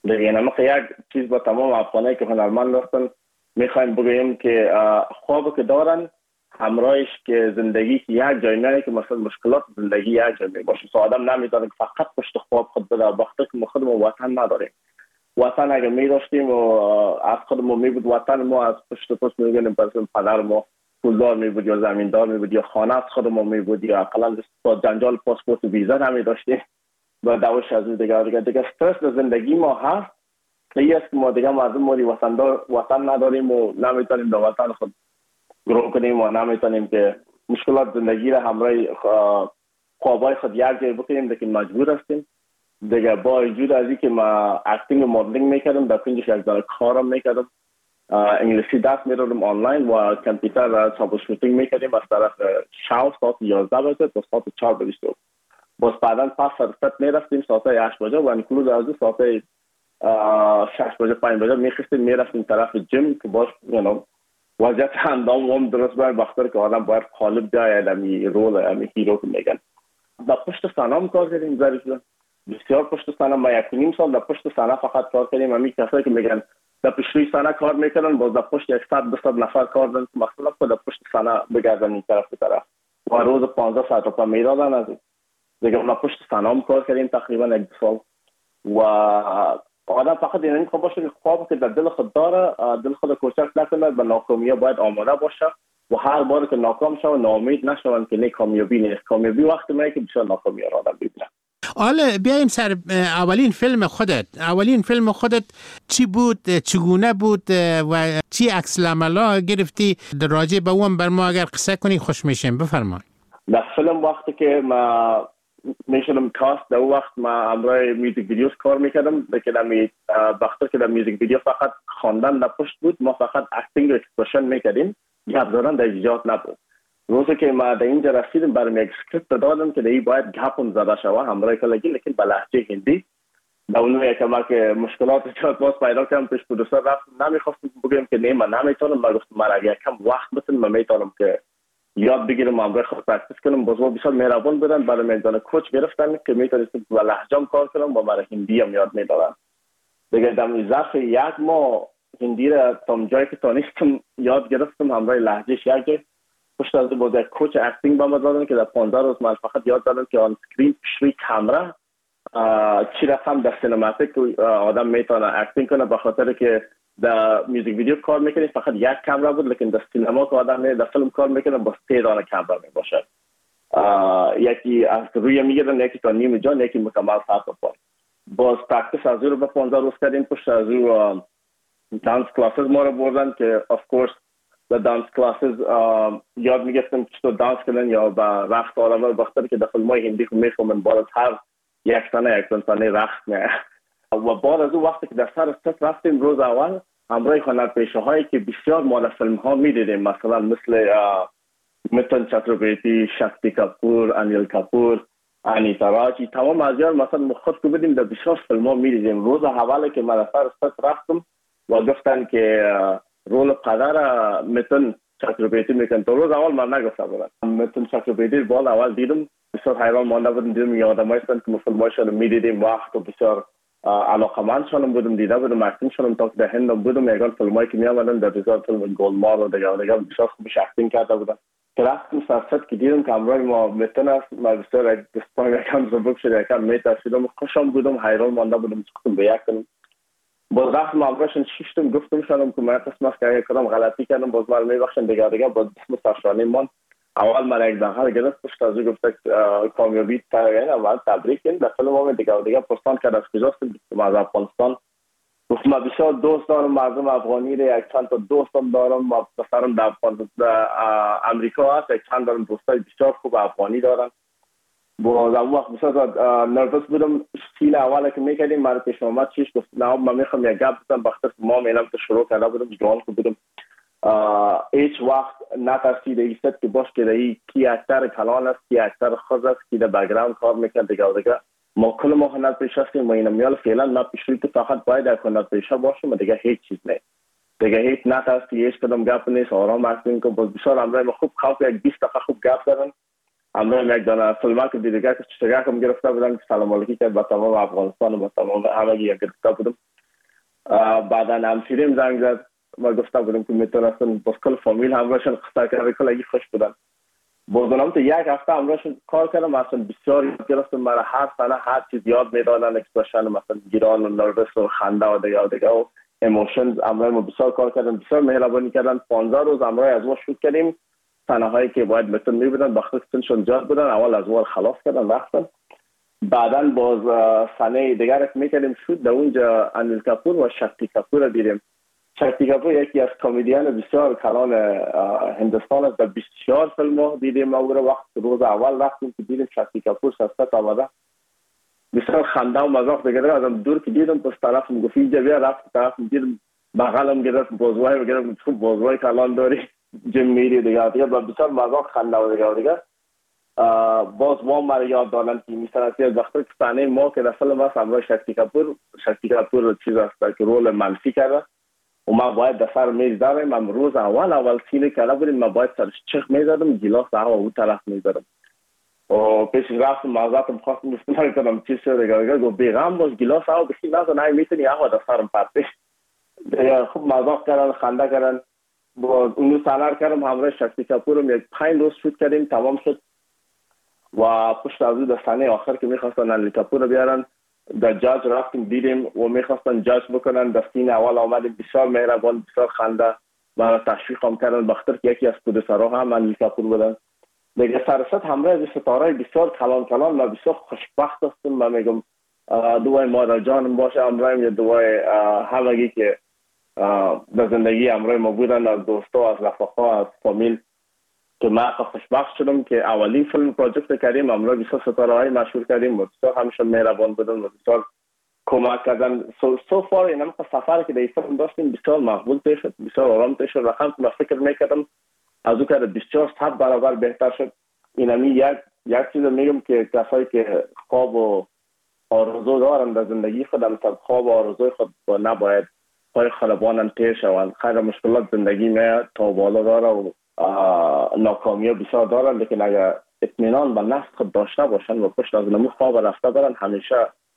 دیگه نمیخ یک چیز با تمام افغانایی که هنرمند هستن میخوایم بگوییم که خواب که دارن همراهش که زندگی که یک جای نه که مثلا مشکلات زندگی یک جای باشه. سو آدم نمیدونه که فقط پشت خواب خود بده، وقتی که ما خودمون وطن نداریم. وطن اگه می داشتیم و از خودمون می بود وطن ما از پشت پشت می گفتیم مثلا پدر ما پولدار می بود یا زمیندار می بود یا خانه از خودمون می بود یا اقلا با جنجال پاسپورت و ویزا نمی داشتیم و دوش از دیگه دیگه دیگه استرس زندگی ما هست. این است که ما دیگه مردم موری وطن دار وطن نداریم و نمیتونیم در وطن خود گرو کنیم و نمیتونیم که مشکلات زندگی را همراه خوابای خود یک جای بکنیم، لیکن مجبور هستیم دیگه. با وجود از اینکه ما اکتینگ و مدلینگ میکردم در کنجش یک دانه کارم میکردم، انگلیسی دست میدادم آنلاین و کامپیوتر را تابل شوتینگ میکردیم از طرف شاو ساعت یازده بجه تا ساعت چهار بجه. باز بعداً پس فرصت میرفتیم ساعت هشت بجه و انکلود از ساعت شش بجه پنج بجه میخستیم میرفتیم طرف جیم که باش یعنی وضعیت اندام هم درست باید بختر که آدم باید قالب جای امی رول امی هیرو که میگن. در پشت سنام کار کردیم زریشون بسیار پشت سنام ما یک نیم سال در پشت سنام فقط کار کردیم. امی کسایی که میگن در پشت سنام کار میکنن باز در پشت صد دو صد نفر کار دارن که مثلا خود در پشت سنام بگردن این طرف طرف و روز پانزده ساعت رو میدادن. از دیگه ما پشت سنام کار کردیم تقریبا یک سال و آدم فقط این خواب باشه که خواب که در دل خود داره دل خود کوچک نکنه، به ناکامی باید آماده باشه و هر بار که ناکام شود ناامید نشون که نه کامیابی نیست. کامیابی وقتی میاد که بسیار ناکامی را آدم ببینه. حالا بیایم سر اولین فیلم خودت. اولین فیلم خودت چی بود، چگونه بود و چی عکس العملا گرفتی؟ راجع به اون بر ما اگر قصه کنی خوش میشیم. بفرمایید. در فیلم وقتی که ما میشدم کاست در وقت ما امروی میوزیک ویدیوز کار میکردم، لیکن امی وقتی که در میوزیک ویدیو فقط خواندن در پشت بود، ما فقط اکتینگ و اکسپرشن میکردیم، گپ زدن در ایجاد نبود. روزی که ما در اینجا رسیدیم برام یک اسکریپت دادن که دیگه باید گپ زده شود همراه کلگی لیکن به لهجه هندی. در اون یک ما که مشکلات چات باز پیدا کردم پیش پرودوسر رفت نمیخواستم بگم که نه من نمیتونم، من گفتم من اگه کم وقت بتونم من میتونم که یاد بگیرم امروز خود پرکتیس کنم. باز ما بسیار مهربان بودن برای من دانه کوچ گرفتن که میتونستم با لهجه‌ام کار کنم و برای هندی هم یاد میدادن. دیگه در ظرف یک ماه هندی را تا جایی که تونستم یاد گرفتم همراه لهجهش یک جای. پشت از باز یک کوچ اکتینگ با ما دادن که در پانزده روز من فقط یاد دادن که آن اسکرین پیش کامera چی رقم در سینماتیک آدم میتونه اکتینگ کنه، به خاطر که در میوزیک ویدیو کار میکنی فقط یک کامera بود، لیکن در سینما که آدم نه در فیلم کار میکنه با سه دانه کامera میباشه. یکی از روی میگیرن، یکی تا نیم جان، یکی مکمل ساعت پا. باز پرکتیس از رو به پانزده روز کردیم. پشت از رو دانس کلاسز ما رو بردن که اف کورس به دانس کلاسز یاد میگفتم که چطور دانس کنن یا به رقص آرامه، بخاطر که در فیلم‌های هندی که میفهمن باز هر یک سنه یک سنه رقص نه. و بعد از اون وقتی که در سر ست رفتیم روز اول همراه هنرپیشه هایی که بسیار ما در فیلم ها میدیدیم، مثلا مثل میتن چتروپیتی، شکتی کپور، انیل کپور، انیتا راجی، تمام از یار مثلا خود که بدیم در بسیار فیلم ها میدیدیم. روز اولی که من در سر ست رفتم و گفتن که رول پدر میتن چتروپیتی میکن، تو روز اول من نگفته بودم. میتن چتروپیتی بال اول دیدم بسیار حیران مانده بودم، دیدم یادم هستند که فیلم هاشون میدیدیم وقت و بسیار علاقمند شدم بودم، دیده بودم اکتینگ شدم تا که در هند بودم یکان فیلمایی که می آمدن در بسیار فیلم گلمار و دیگه دیگه بسیار خوبش اکتینگ کرده بودم. که رفتم سرست که دیدم که همراه ما میتن است، ما بسیار دستان یکم زبک شد یکم میترسیدم، خوشم بودم، حیران مانده بودم چکتم به یک کنم. باز رفتم همراهشون شیشتم گفتم شدم که من قسم است که اگه کدام غلطی کردم باز من میبخشن دیگه دیگه. باز دست سرشانی من اول من یک دقیقه گرفت پشت از او گفته کامیابی ترین اول تبریک این در فیلم هم دیگه دیگه پرسان کرد از کجاستم، گفتم از افغانستان. گفتم من بسیار دوست دارم مردم افغانی را، یک چند تا دوستم دارم و پسرم در امریکا هست، یک چند دارم دوستای بسیار خوب افغانی دارن. باز اون وقت بسیار نروس بودم. سین اولی که میکردیم من پیش آمد چیش گفت نه من میخوام یک گپ بزنم، بخاطر ما میلم تو شروع کرده بودم جوان که بودم هیچ وقت نترسیده ایست که باش که ای کی اکتر کلان است، کی اکتر خود است، کی در بگراند کار میکنه دیگه دیگه. ما کل ما هنر پیش هستیم و این میال فعلا ما پیشوی که فقط باید در هنر پیشه باشیم و دیگه هیچ چیز نیست دیگه، هیچ نترسی، هیچ کدام گپ نیست، آرام هستیم که باز بسیار امروز ما خوب خواب یک بیست دقیقه خوب گپ زدن. امروز یک دانه فیلمه که دیگه که چطوری هم گرفته بودم که سلام علیکی کرد با تمام افغانستان و با تمام همگی گرفته بودم. بعدا همسیریم زنگ زد و گفته بودم که میتونستن با کل فامیل همراهشون قصه کرده، کلگی خوش بودن. بازنامه تو یک هفته همراهشون کار کردم، مثلا بسیار یاد گرفتم. مرا هر سنه هر چیز یاد میدادن، اکسپرشن مثلا گیران و نروس و خنده و دیگه و دیگه و ایموشنز. همراه ما بسیار کار کردن، بسیار مهربانی کردن. پانزده روز همراه از ما شروع کردیم. صحنه هایی که باید بتون میبودن وقتی سنشون زیاد بودن اول از وار خلاص کردن رفتن. بعدا باز صحنه دیگر که میکردیم شد در اونجا انیل کپور و شکتی کپور رو دیدیم. شکتی کپور یکی از کمدین بسیار کلان هندوستان است. در بسیار فیلم ها دیدیم. ما وقت روز اول رفتیم که دیدیم شکتی کپور سست آمده، بسیار خنده و مزاح دیگه. ازم دور که دیدم پس طرفم گفت اینجا بیا، رفت طرفم دیدم بغلم گرفت بازوهای گرفت، تو بازوهای کلان داری جم میری دیگه دیگه بسیار مزاح خنده و دیگه دیگه. باز ما مرا یاد دادن که مثلا از وقتی که صحنه ما که در فیلم هست همراه شکتی کپور، شکتی کپور چیز است که رول منفی کرده و ما باید در سر میز داریم. من روز اول اول سینه کرده بودیم، ما باید سرش چخ میزدم، گلاس هوا اون طرف میزدم و پیش رفتم معذرتم خواستم استفاده کنم چیز شده دیگه دیگه گفت بیغم باش گلاس هوا بخی نزن، نه میتونی هوا در سرم پرتش دیگه. خوب مزاح کردن، خنده کردن. باز اونو سنر کردم همراه شکتی کپورم یک پنج روز شوت کردیم، تمام شد. و پشت از در صحنه آخر که میخواستن انیل کپور رو بیارن در جاج رفتیم دیدیم و میخواستن جاج بکنن. در سین اول آمدیم، بسیار مهربان، بسیار خنده مرا تشویق هم کردن، بخاطر که یکی از پرودوسرها هم انیل کپور بودن دیگه. سرست همراه از ستاره بسیار کلان کلان ما بسیار خوشبخت هستم. من میگم دوای مادر جانم باشه همراهیم، یا دوای همگی که در زندگی همراه ما بودن، از دوستا، از رفقا، از فامیل، که من خوشبخت شدم که اولین فیلم پروژکت کردیم همراه بسیار ستاره های مشهور کردیم و بسیار همیشه مهربان بودن و بسیار کمک کردن. سو سو فار این هم سفر که در این فیلم داشتیم بسیار مقبول پیش شد، بسیار آرام پیش شد. رقم که من فکر میکردم از او که بسیار صد برابر بهتر شد. این همی یک یک چیز میگم که کسایی که خواب و آرزو دارن در زندگی خود، مثلا خواب و آرزوی خود نباید پای خلبانم تیر شوند. خیلی مشکلات زندگی میاد تا بالا داره و ناکامی بسیار دارن، لیکن اگر اطمینان به نفس خود داشته باشن و پشت از نمو خواب رفته برن همیشه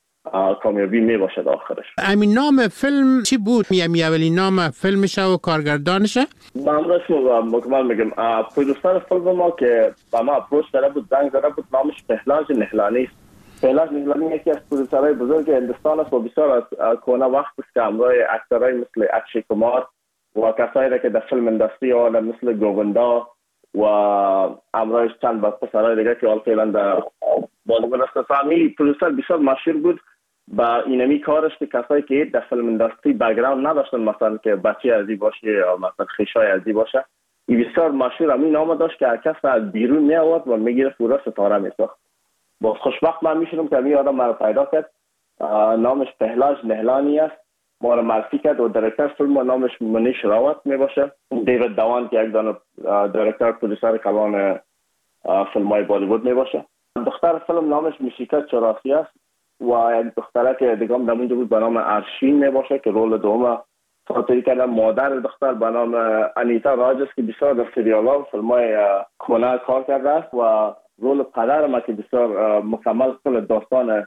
کامیابی می باشد آخرش. همین نام فیلم چی بود؟ می اولین نام فیلمشه و کارگردانشه؟ با امروز مکمل میگم پرودوسر فیلم ما که با ما اپروچ داره بود، زنگ زده بود، نامش پهلاج نهلانی است. پهلاج نهلانی یکی از پرودوسرهای بزرگ هندوستان است و بسیار از کهنه وقت است که همراه اکترهای مثل اکشی کمار و کسایی که در فیلم اندستری آن مثل گووندا و همراهش چند پسرای دیگه که حال فعلا در بالیوود هستن. فامیلی پرودوسر بسیار مشهور بود با اینمی کارش که کسایی که در فیلم اندستری بک‌گراند نداشتن، مثلا که بچه ازی باشه یا مثلا خیشای ازی باشه، این بسیار مشهور همین نام داشت که هر کس از بیرون می آورد و میگرفت و را ستاره میساخت. با خوشبخت من میشونم که همین آدم مرا پیدا کرد. نامش پهلاج نهلانی است، ما رو معرفی کرد و دایرکتور فیلم نامش منیش راوت می باشه. دیوید دوان که یک دانه دایرکتور پرودوسر کلان فیلم های بالیوود می باشه. دختر فیلم نامش میشیکا چراسی است و یک دختره که دیگه هم در اونجا بود به نام ارشین می باشه که رول دوم ساطری کردن. مادر دختر به نام انیتا راج است که بسیار در سریال ها و فیلم های کهنه کار کرده است و رول پدر ما که بسیار مکمل کل داستان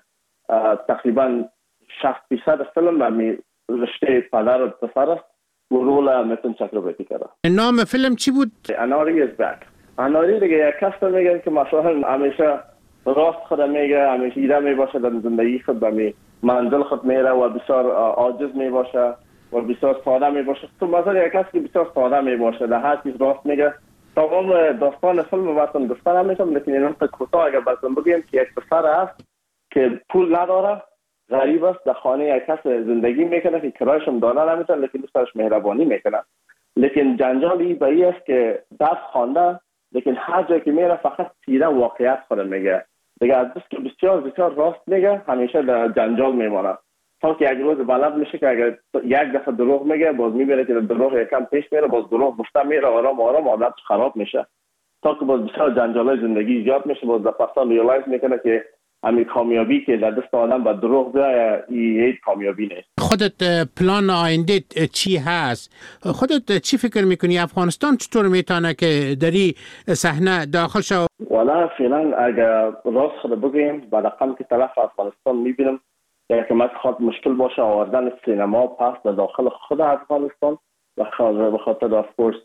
تقریبا شصت درصد فیلم و رشته پدر و پسر است و رول میتون چکرورتی کرده. نام فیلم چی بود؟ اناری از بک. اناری دیگه یک کس میگن که مثلا همیشه راست خود میگه، همیشه ایده میباشه در زندگی خود به منزل خود میره و بسیار عاجز میباشه و بسیار ساده میباشه. تو مثلا یک کس که بسیار ساده میباشه در هر چیز راست میگه. تمام داستان فیلم واسه گفتن همیشه، لیکن این نقطه کوتاه اگر بازم بگیم که یک پسر است که پول نداره، غریب است، در خانه یک کس زندگی میکنه که کرایش هم داده نمیتونه، لیکن دوستش مهربانی میکنه. لیکن جنجالی به این است که دست خوانده، لیکن هر جایی که میره فقط سیره واقعیت خود میگه. دیگه از بس که بسیار بسیار راست میگه همیشه در جنجال میمونه. تا که یک روز بلد میشه که اگر یک دفعه دروغ میگه باز میبره که دروغ یکم پیش میره، باز دروغ گفته میره، آرام آرام عادتش خراب میشه تا که باز بسیار جنجالای زندگی ایجاد میشه. باز در پسان ریالایز میکنه که همین کامیابی که در دست آدم با دروغ بیایه این کامیابی نیست. خودت پلان آینده چی هست؟ خودت چی فکر میکنی افغانستان چطور میتونه که در این صحنه داخل شد؟ والا فعلا اگر راست خود بگیم بعد رقم که طرف افغانستان میبینم یک کمک خود مشکل باشه آوردن سینما پس در داخل خود افغانستان و به خاطر افکورس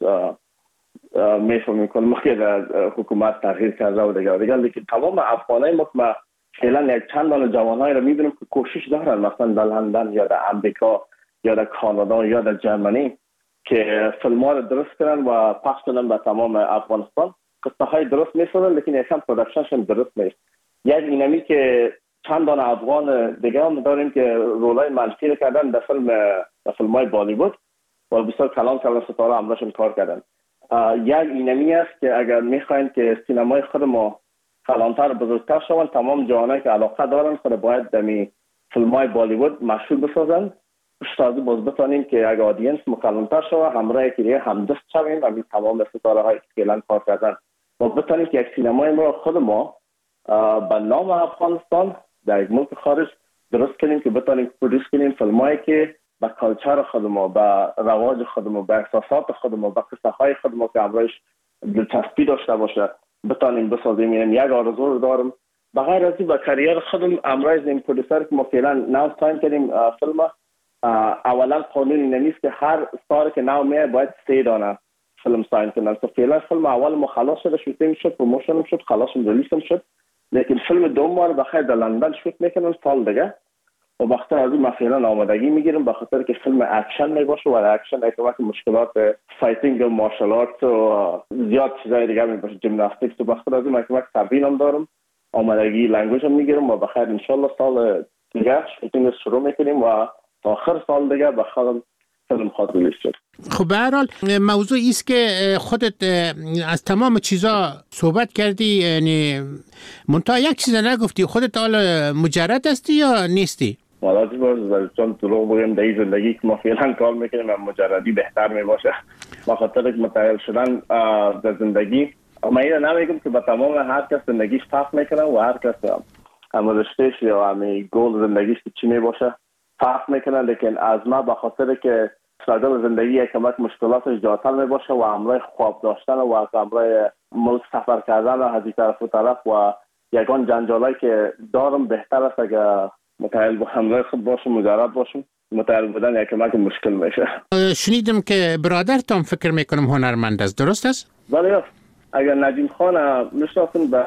میفهمیم کنم که در حکومت تغییر کرده و دیگر دیگر لیکن تمام افغانای ما ما فعلا یک چند دانه جوانایی رو میبینیم که کوشش دارن مثلا در لندن یا در امریکا یا در کانادا یا در جرمنی که فیلم ها رو درست کنن و پخش کنن به تمام افغانستان. قصه های درست میسازن لیکن یکم پروداکشنشون درست نیست. یک اینمی که چند دانه افغان دیگه هم داریم که رولای منفی رو کردن در فیلم در فیلم های بالیوود و بسیار کلان کلان ستاره همراهشون کار کردن. یک اینمی است که اگر میخواین که سینمای خود ما کلانتر بزرگتر شون تمام جوانایی که علاقه دارن خود باید دمی فیلم های بالیوود مشهور بسازن شاید باز بتانیم که اگر آدینس مکلانتر شود همراه که دیگه همدست شویم و تمام ستاره های که فعلا کار کردن و بتانیم که یک سینمای ما خود ما به نام افغانستان در یک ملک خارج درست کنیم که بتانیم پرودوس کنیم فیلمایی که با کالچر خود ما، با رواج خود ما، با احساسات خود ما، با قصه های خود ما که همراهش دلچسبی داشته باشه بتانیم بسازیم. یعنی یک آرزو رو دارم بغیر از این با کریر خودم امروز این پرودوسر که ما فعلا نو ساین کردیم فیلم اولا قانونی نمیست که هر ستاره که نو میاد باید سه دانه فیلم ساین کنن. تو فعلا فیلم اول ما خلاص شده شوتینگ شد پروموشن شد خلاص ریلیز شد لیکن فیلم دوم ما رو بخیر در لندن شوت میکنن سال دیگه و وقتی از این فعلا آمادگی میگیرم به خاطر که فیلم اکشن میباشه و اکشن اکمک مشکلات فایتینگ و مارشال آرت و زیاد چیزای دیگه میباشه جیمناستیکس و بخاطر از این اکمک تمرین هم دارم آمادگی لنگویج هم میگیرم و بخیر ان شاء الله سال دیگه شوتینگ شروع میکنیم و تا آخر سال دیگه بخیر فیلم خود ریلیز شد. خب به هر حال موضوع است که خودت از تمام چیزا صحبت کردی، یعنی منتها یک چیز نگفتی، خودت حالا مجرد هستی یا نیستی؟ والا چون چون دروغ بگم در زندگی که ما فعلا کار میکنیم مجردی بهتر میباشه با خاطر که متعهل شدن در زندگی. ما این نمیگم که با تمام هر کس زندگیش فرق میکنه و هر کس هم رشتهش یا هم گول زندگیش چی میباشه فرق میکنه، لیکن از ما با خاطر که استراگل زندگی یک کمک مشکلاتش جاتر میباشه و همراه خواب داشتن و همراه ملک سفر کردن و از این طرف و طرف و یگان جنجالایی که دارم بهتر است اگر متعهل با همراه خود باشم مجرد باشم. متعهل بودن یک کمک مشکل میشه. شنیدم که برادرتان فکر میکنم هنرمند است، درست است؟ بله. اگر نجیم خان میشناسن به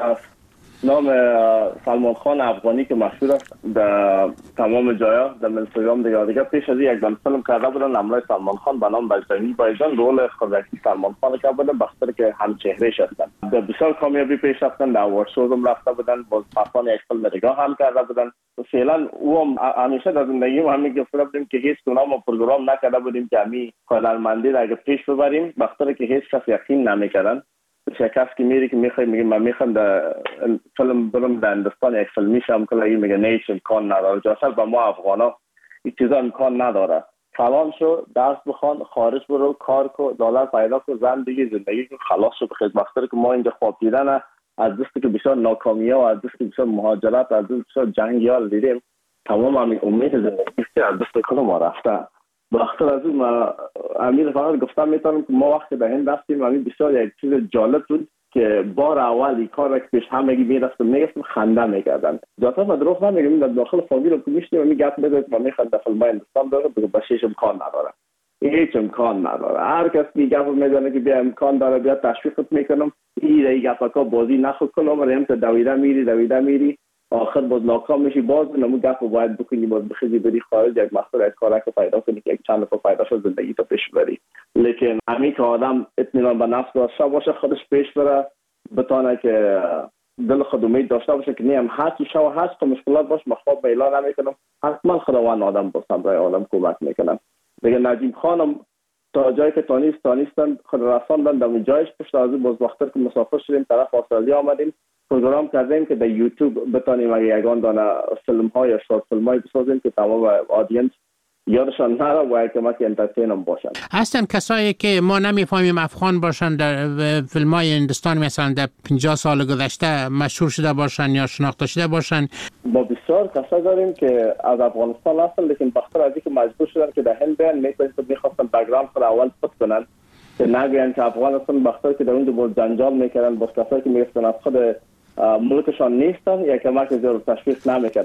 نام سلمان خان افغانی که مشهور است در تمام جایا در اینستاگرام دیگه دیگه پیش از یک دم فیلم کرده بودن همراه سلمان خان به نام بجدانی بایجان رول خودکی سلمان خان کرده بودن بخاطر که هم چهرهش هستن در بسیار کامیابی پیش رفتن در اوارد شوز هم رفته بودن باز پسان یک فیلم دیگه هم کرده بودن. فعلا او هم همیشه در زندگی ما همین گفته بودیم که هیچ گونه ما پروگرام نکرده بودیم که همین هنرمندی را اگه پیش ببریم بخاطر که هیچ کس یقین نمیکردن. شکست که میری که میخوای میگه من میخوام در فیلم برم در هندوستان یک فیلم میشم که لگی میگه نیچ امکان نداره. جاسل با ما افغانا این چیزا امکان نداره. فلان شو درس بخوان خارج برو کار کو دلار پیدا کو زندگی زندگی که خلاص شو بخیر بخاطر که ما اینجا خواب دیدن از دستی که بسیار ناکامیه و از دستی که بسیار مهاجرت از دستی بسیار جنگیال دیدیم تمام همین امید زندگی از دست کل ما رفته. بخاطر از اون امیر فقط گفتم میتونم که ما وقتی به هند رفتیم همین بسیار یک چیز جالب بود که بار اول این کار را که پیش همگی میرفتم میگفتم خنده میکردن. جاتا ما دروغ نمیگم در داخل فامیل رو که میشتیم و میگفت بذارید ما میخواد در فیلم هندوستان داره بگو بشیش امکان نداره هیچ امکان نداره. هر کس که گفت میزنه که بیا امکان داره بیا تشویقت میکنم این ای گفتا بازی نخود کنم ریم تا دویده میری دویده میری آخر باز ناکام میشی باز نمو گپ رو باید بکنی باز بخیزی بری خارج یک مقصد یک کارک رو پیدا کنی که یک چند پا پیدا شد زندگی تو پیش بری. لیکن همین که آدم اطمینان به نفس داشته باشه خودش پیش بره بتانه که دل خود امید داشته باشه که نیم هر چی شو هست تو مشکلات باش مخواب به اعلان نمیکنم حتما خداوند آدم باستم برای آدم کمک میکنم. دیگه نجیم خانم تا جایی که تانیست تانیستن خود رساندن در جایش پشت از باز وقتی که مسافر شدیم طرف استرالیا آمدیم پروگرام کردیم که در یوتیوب بتانیم اگه یگان دانه فیلم های یا شورت فیلم های بسازیم که تمام آدینس یادشان نره و کمک انترتین هم باشن. هستن کسایی که ما نمیفهمیم افغان باشن در فیلم های هندوستان مثلا در پنجاه سال گذشته مشهور شده باشن یا شناخته شده باشن؟ با بسیار کسا داریم که از افغانستان هستن لیکن بخاطر از اینکه مجبور شدن که در هند بیان میخواستن بک‌گراند خود اول پت کنن که نگوین که افغان هستن بخاطر که در اونجا باز جنجال میکردن باز کسایی که میگفتن از خود ملکشان نیستن یا کمک زیاد تشویق نمیکردن.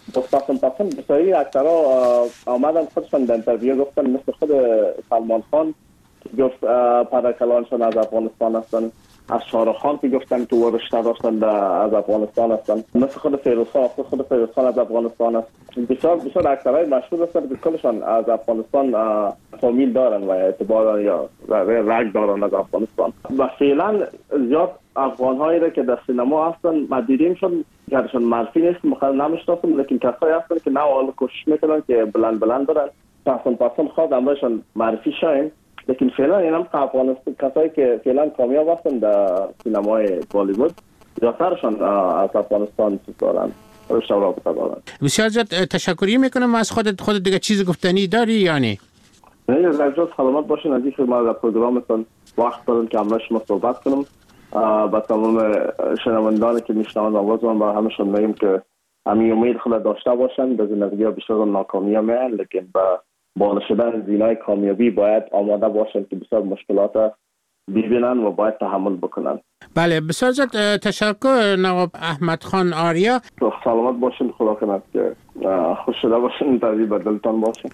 مستقیم پسند بسیاری اکثرها آمدن خودشان در انترویو گفتن مثل خود سلمان خان که گفت پدرکلانشان از افغانستان هستن، از شاهرخ خان که گفتن که ورشته داشتن از افغانستان هستن، مثل خود فیروز خان خود فیروز خان از افغانستان است. بسیار بسیار اکثرهای مشهور هستن که کلشان از افغانستان فامیل دارن و اعتبار یا رگ دارن از افغانستان. و فعلا زیاد افغان هایی را که در سینما هستن مدیرین شد گرشون معرفی نیست، مخالف نمیشناسم، لیکن کسایی هستن که نه حال کوشش میکنن که بلند بلند برن پسند پسند خود امرشون معرفی شاین. لیکن فعلا این هم افغانستان کسایی که فعلا کامیاب هستن در سینمای بالیوود زیادترشان از افغانستان دارن. بسیار زیاد تشکری میکنم از خودت. خودت دیگه چیز گفتنی داری یا نه؟ نه رجاز سلامت باشین. از اینکه ما در پروگرامتون وقت داریم که همراه شما صحبت کنم. با تمام شنوندانی که میشنوند آواز من با همشون میگم که همین امید خود داشته باشن. به زندگی ها بیشتر ناکامی هم میان، لیکن با بالا شدن زینای کامیابی باید آماده باشن که بسیار مشکلات ببینن و باید تحمل بکنن. بله بسیار زیاد تشکر نواب احمد خان آریا. سلامت باشین. خدا کند که خوش شده باشین. تازی بدلتان باشین.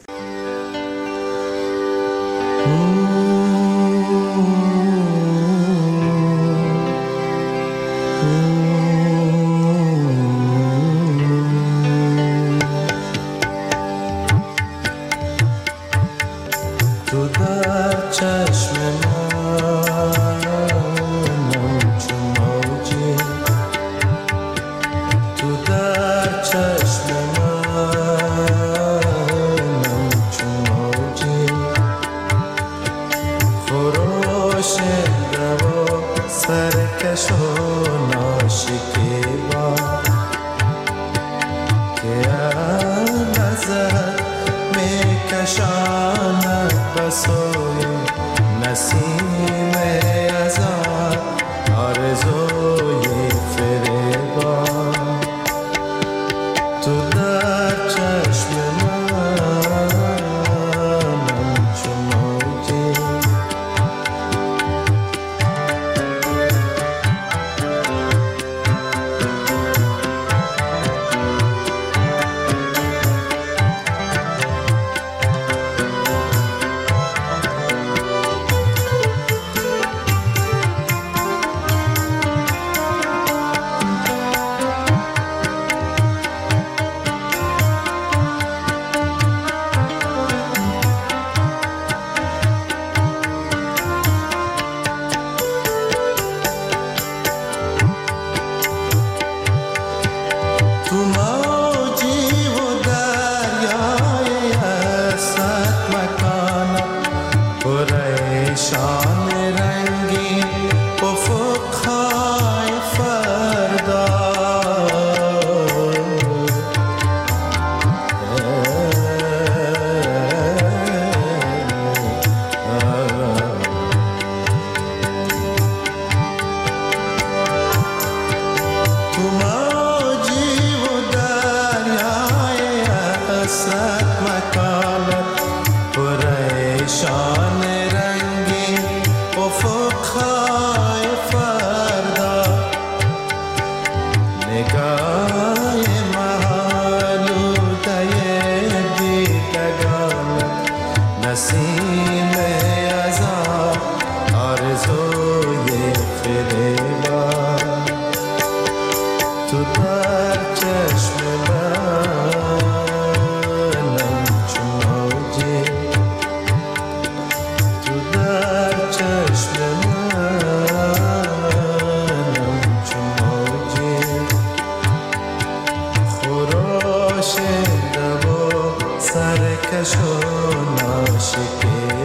سرکش و ناشکه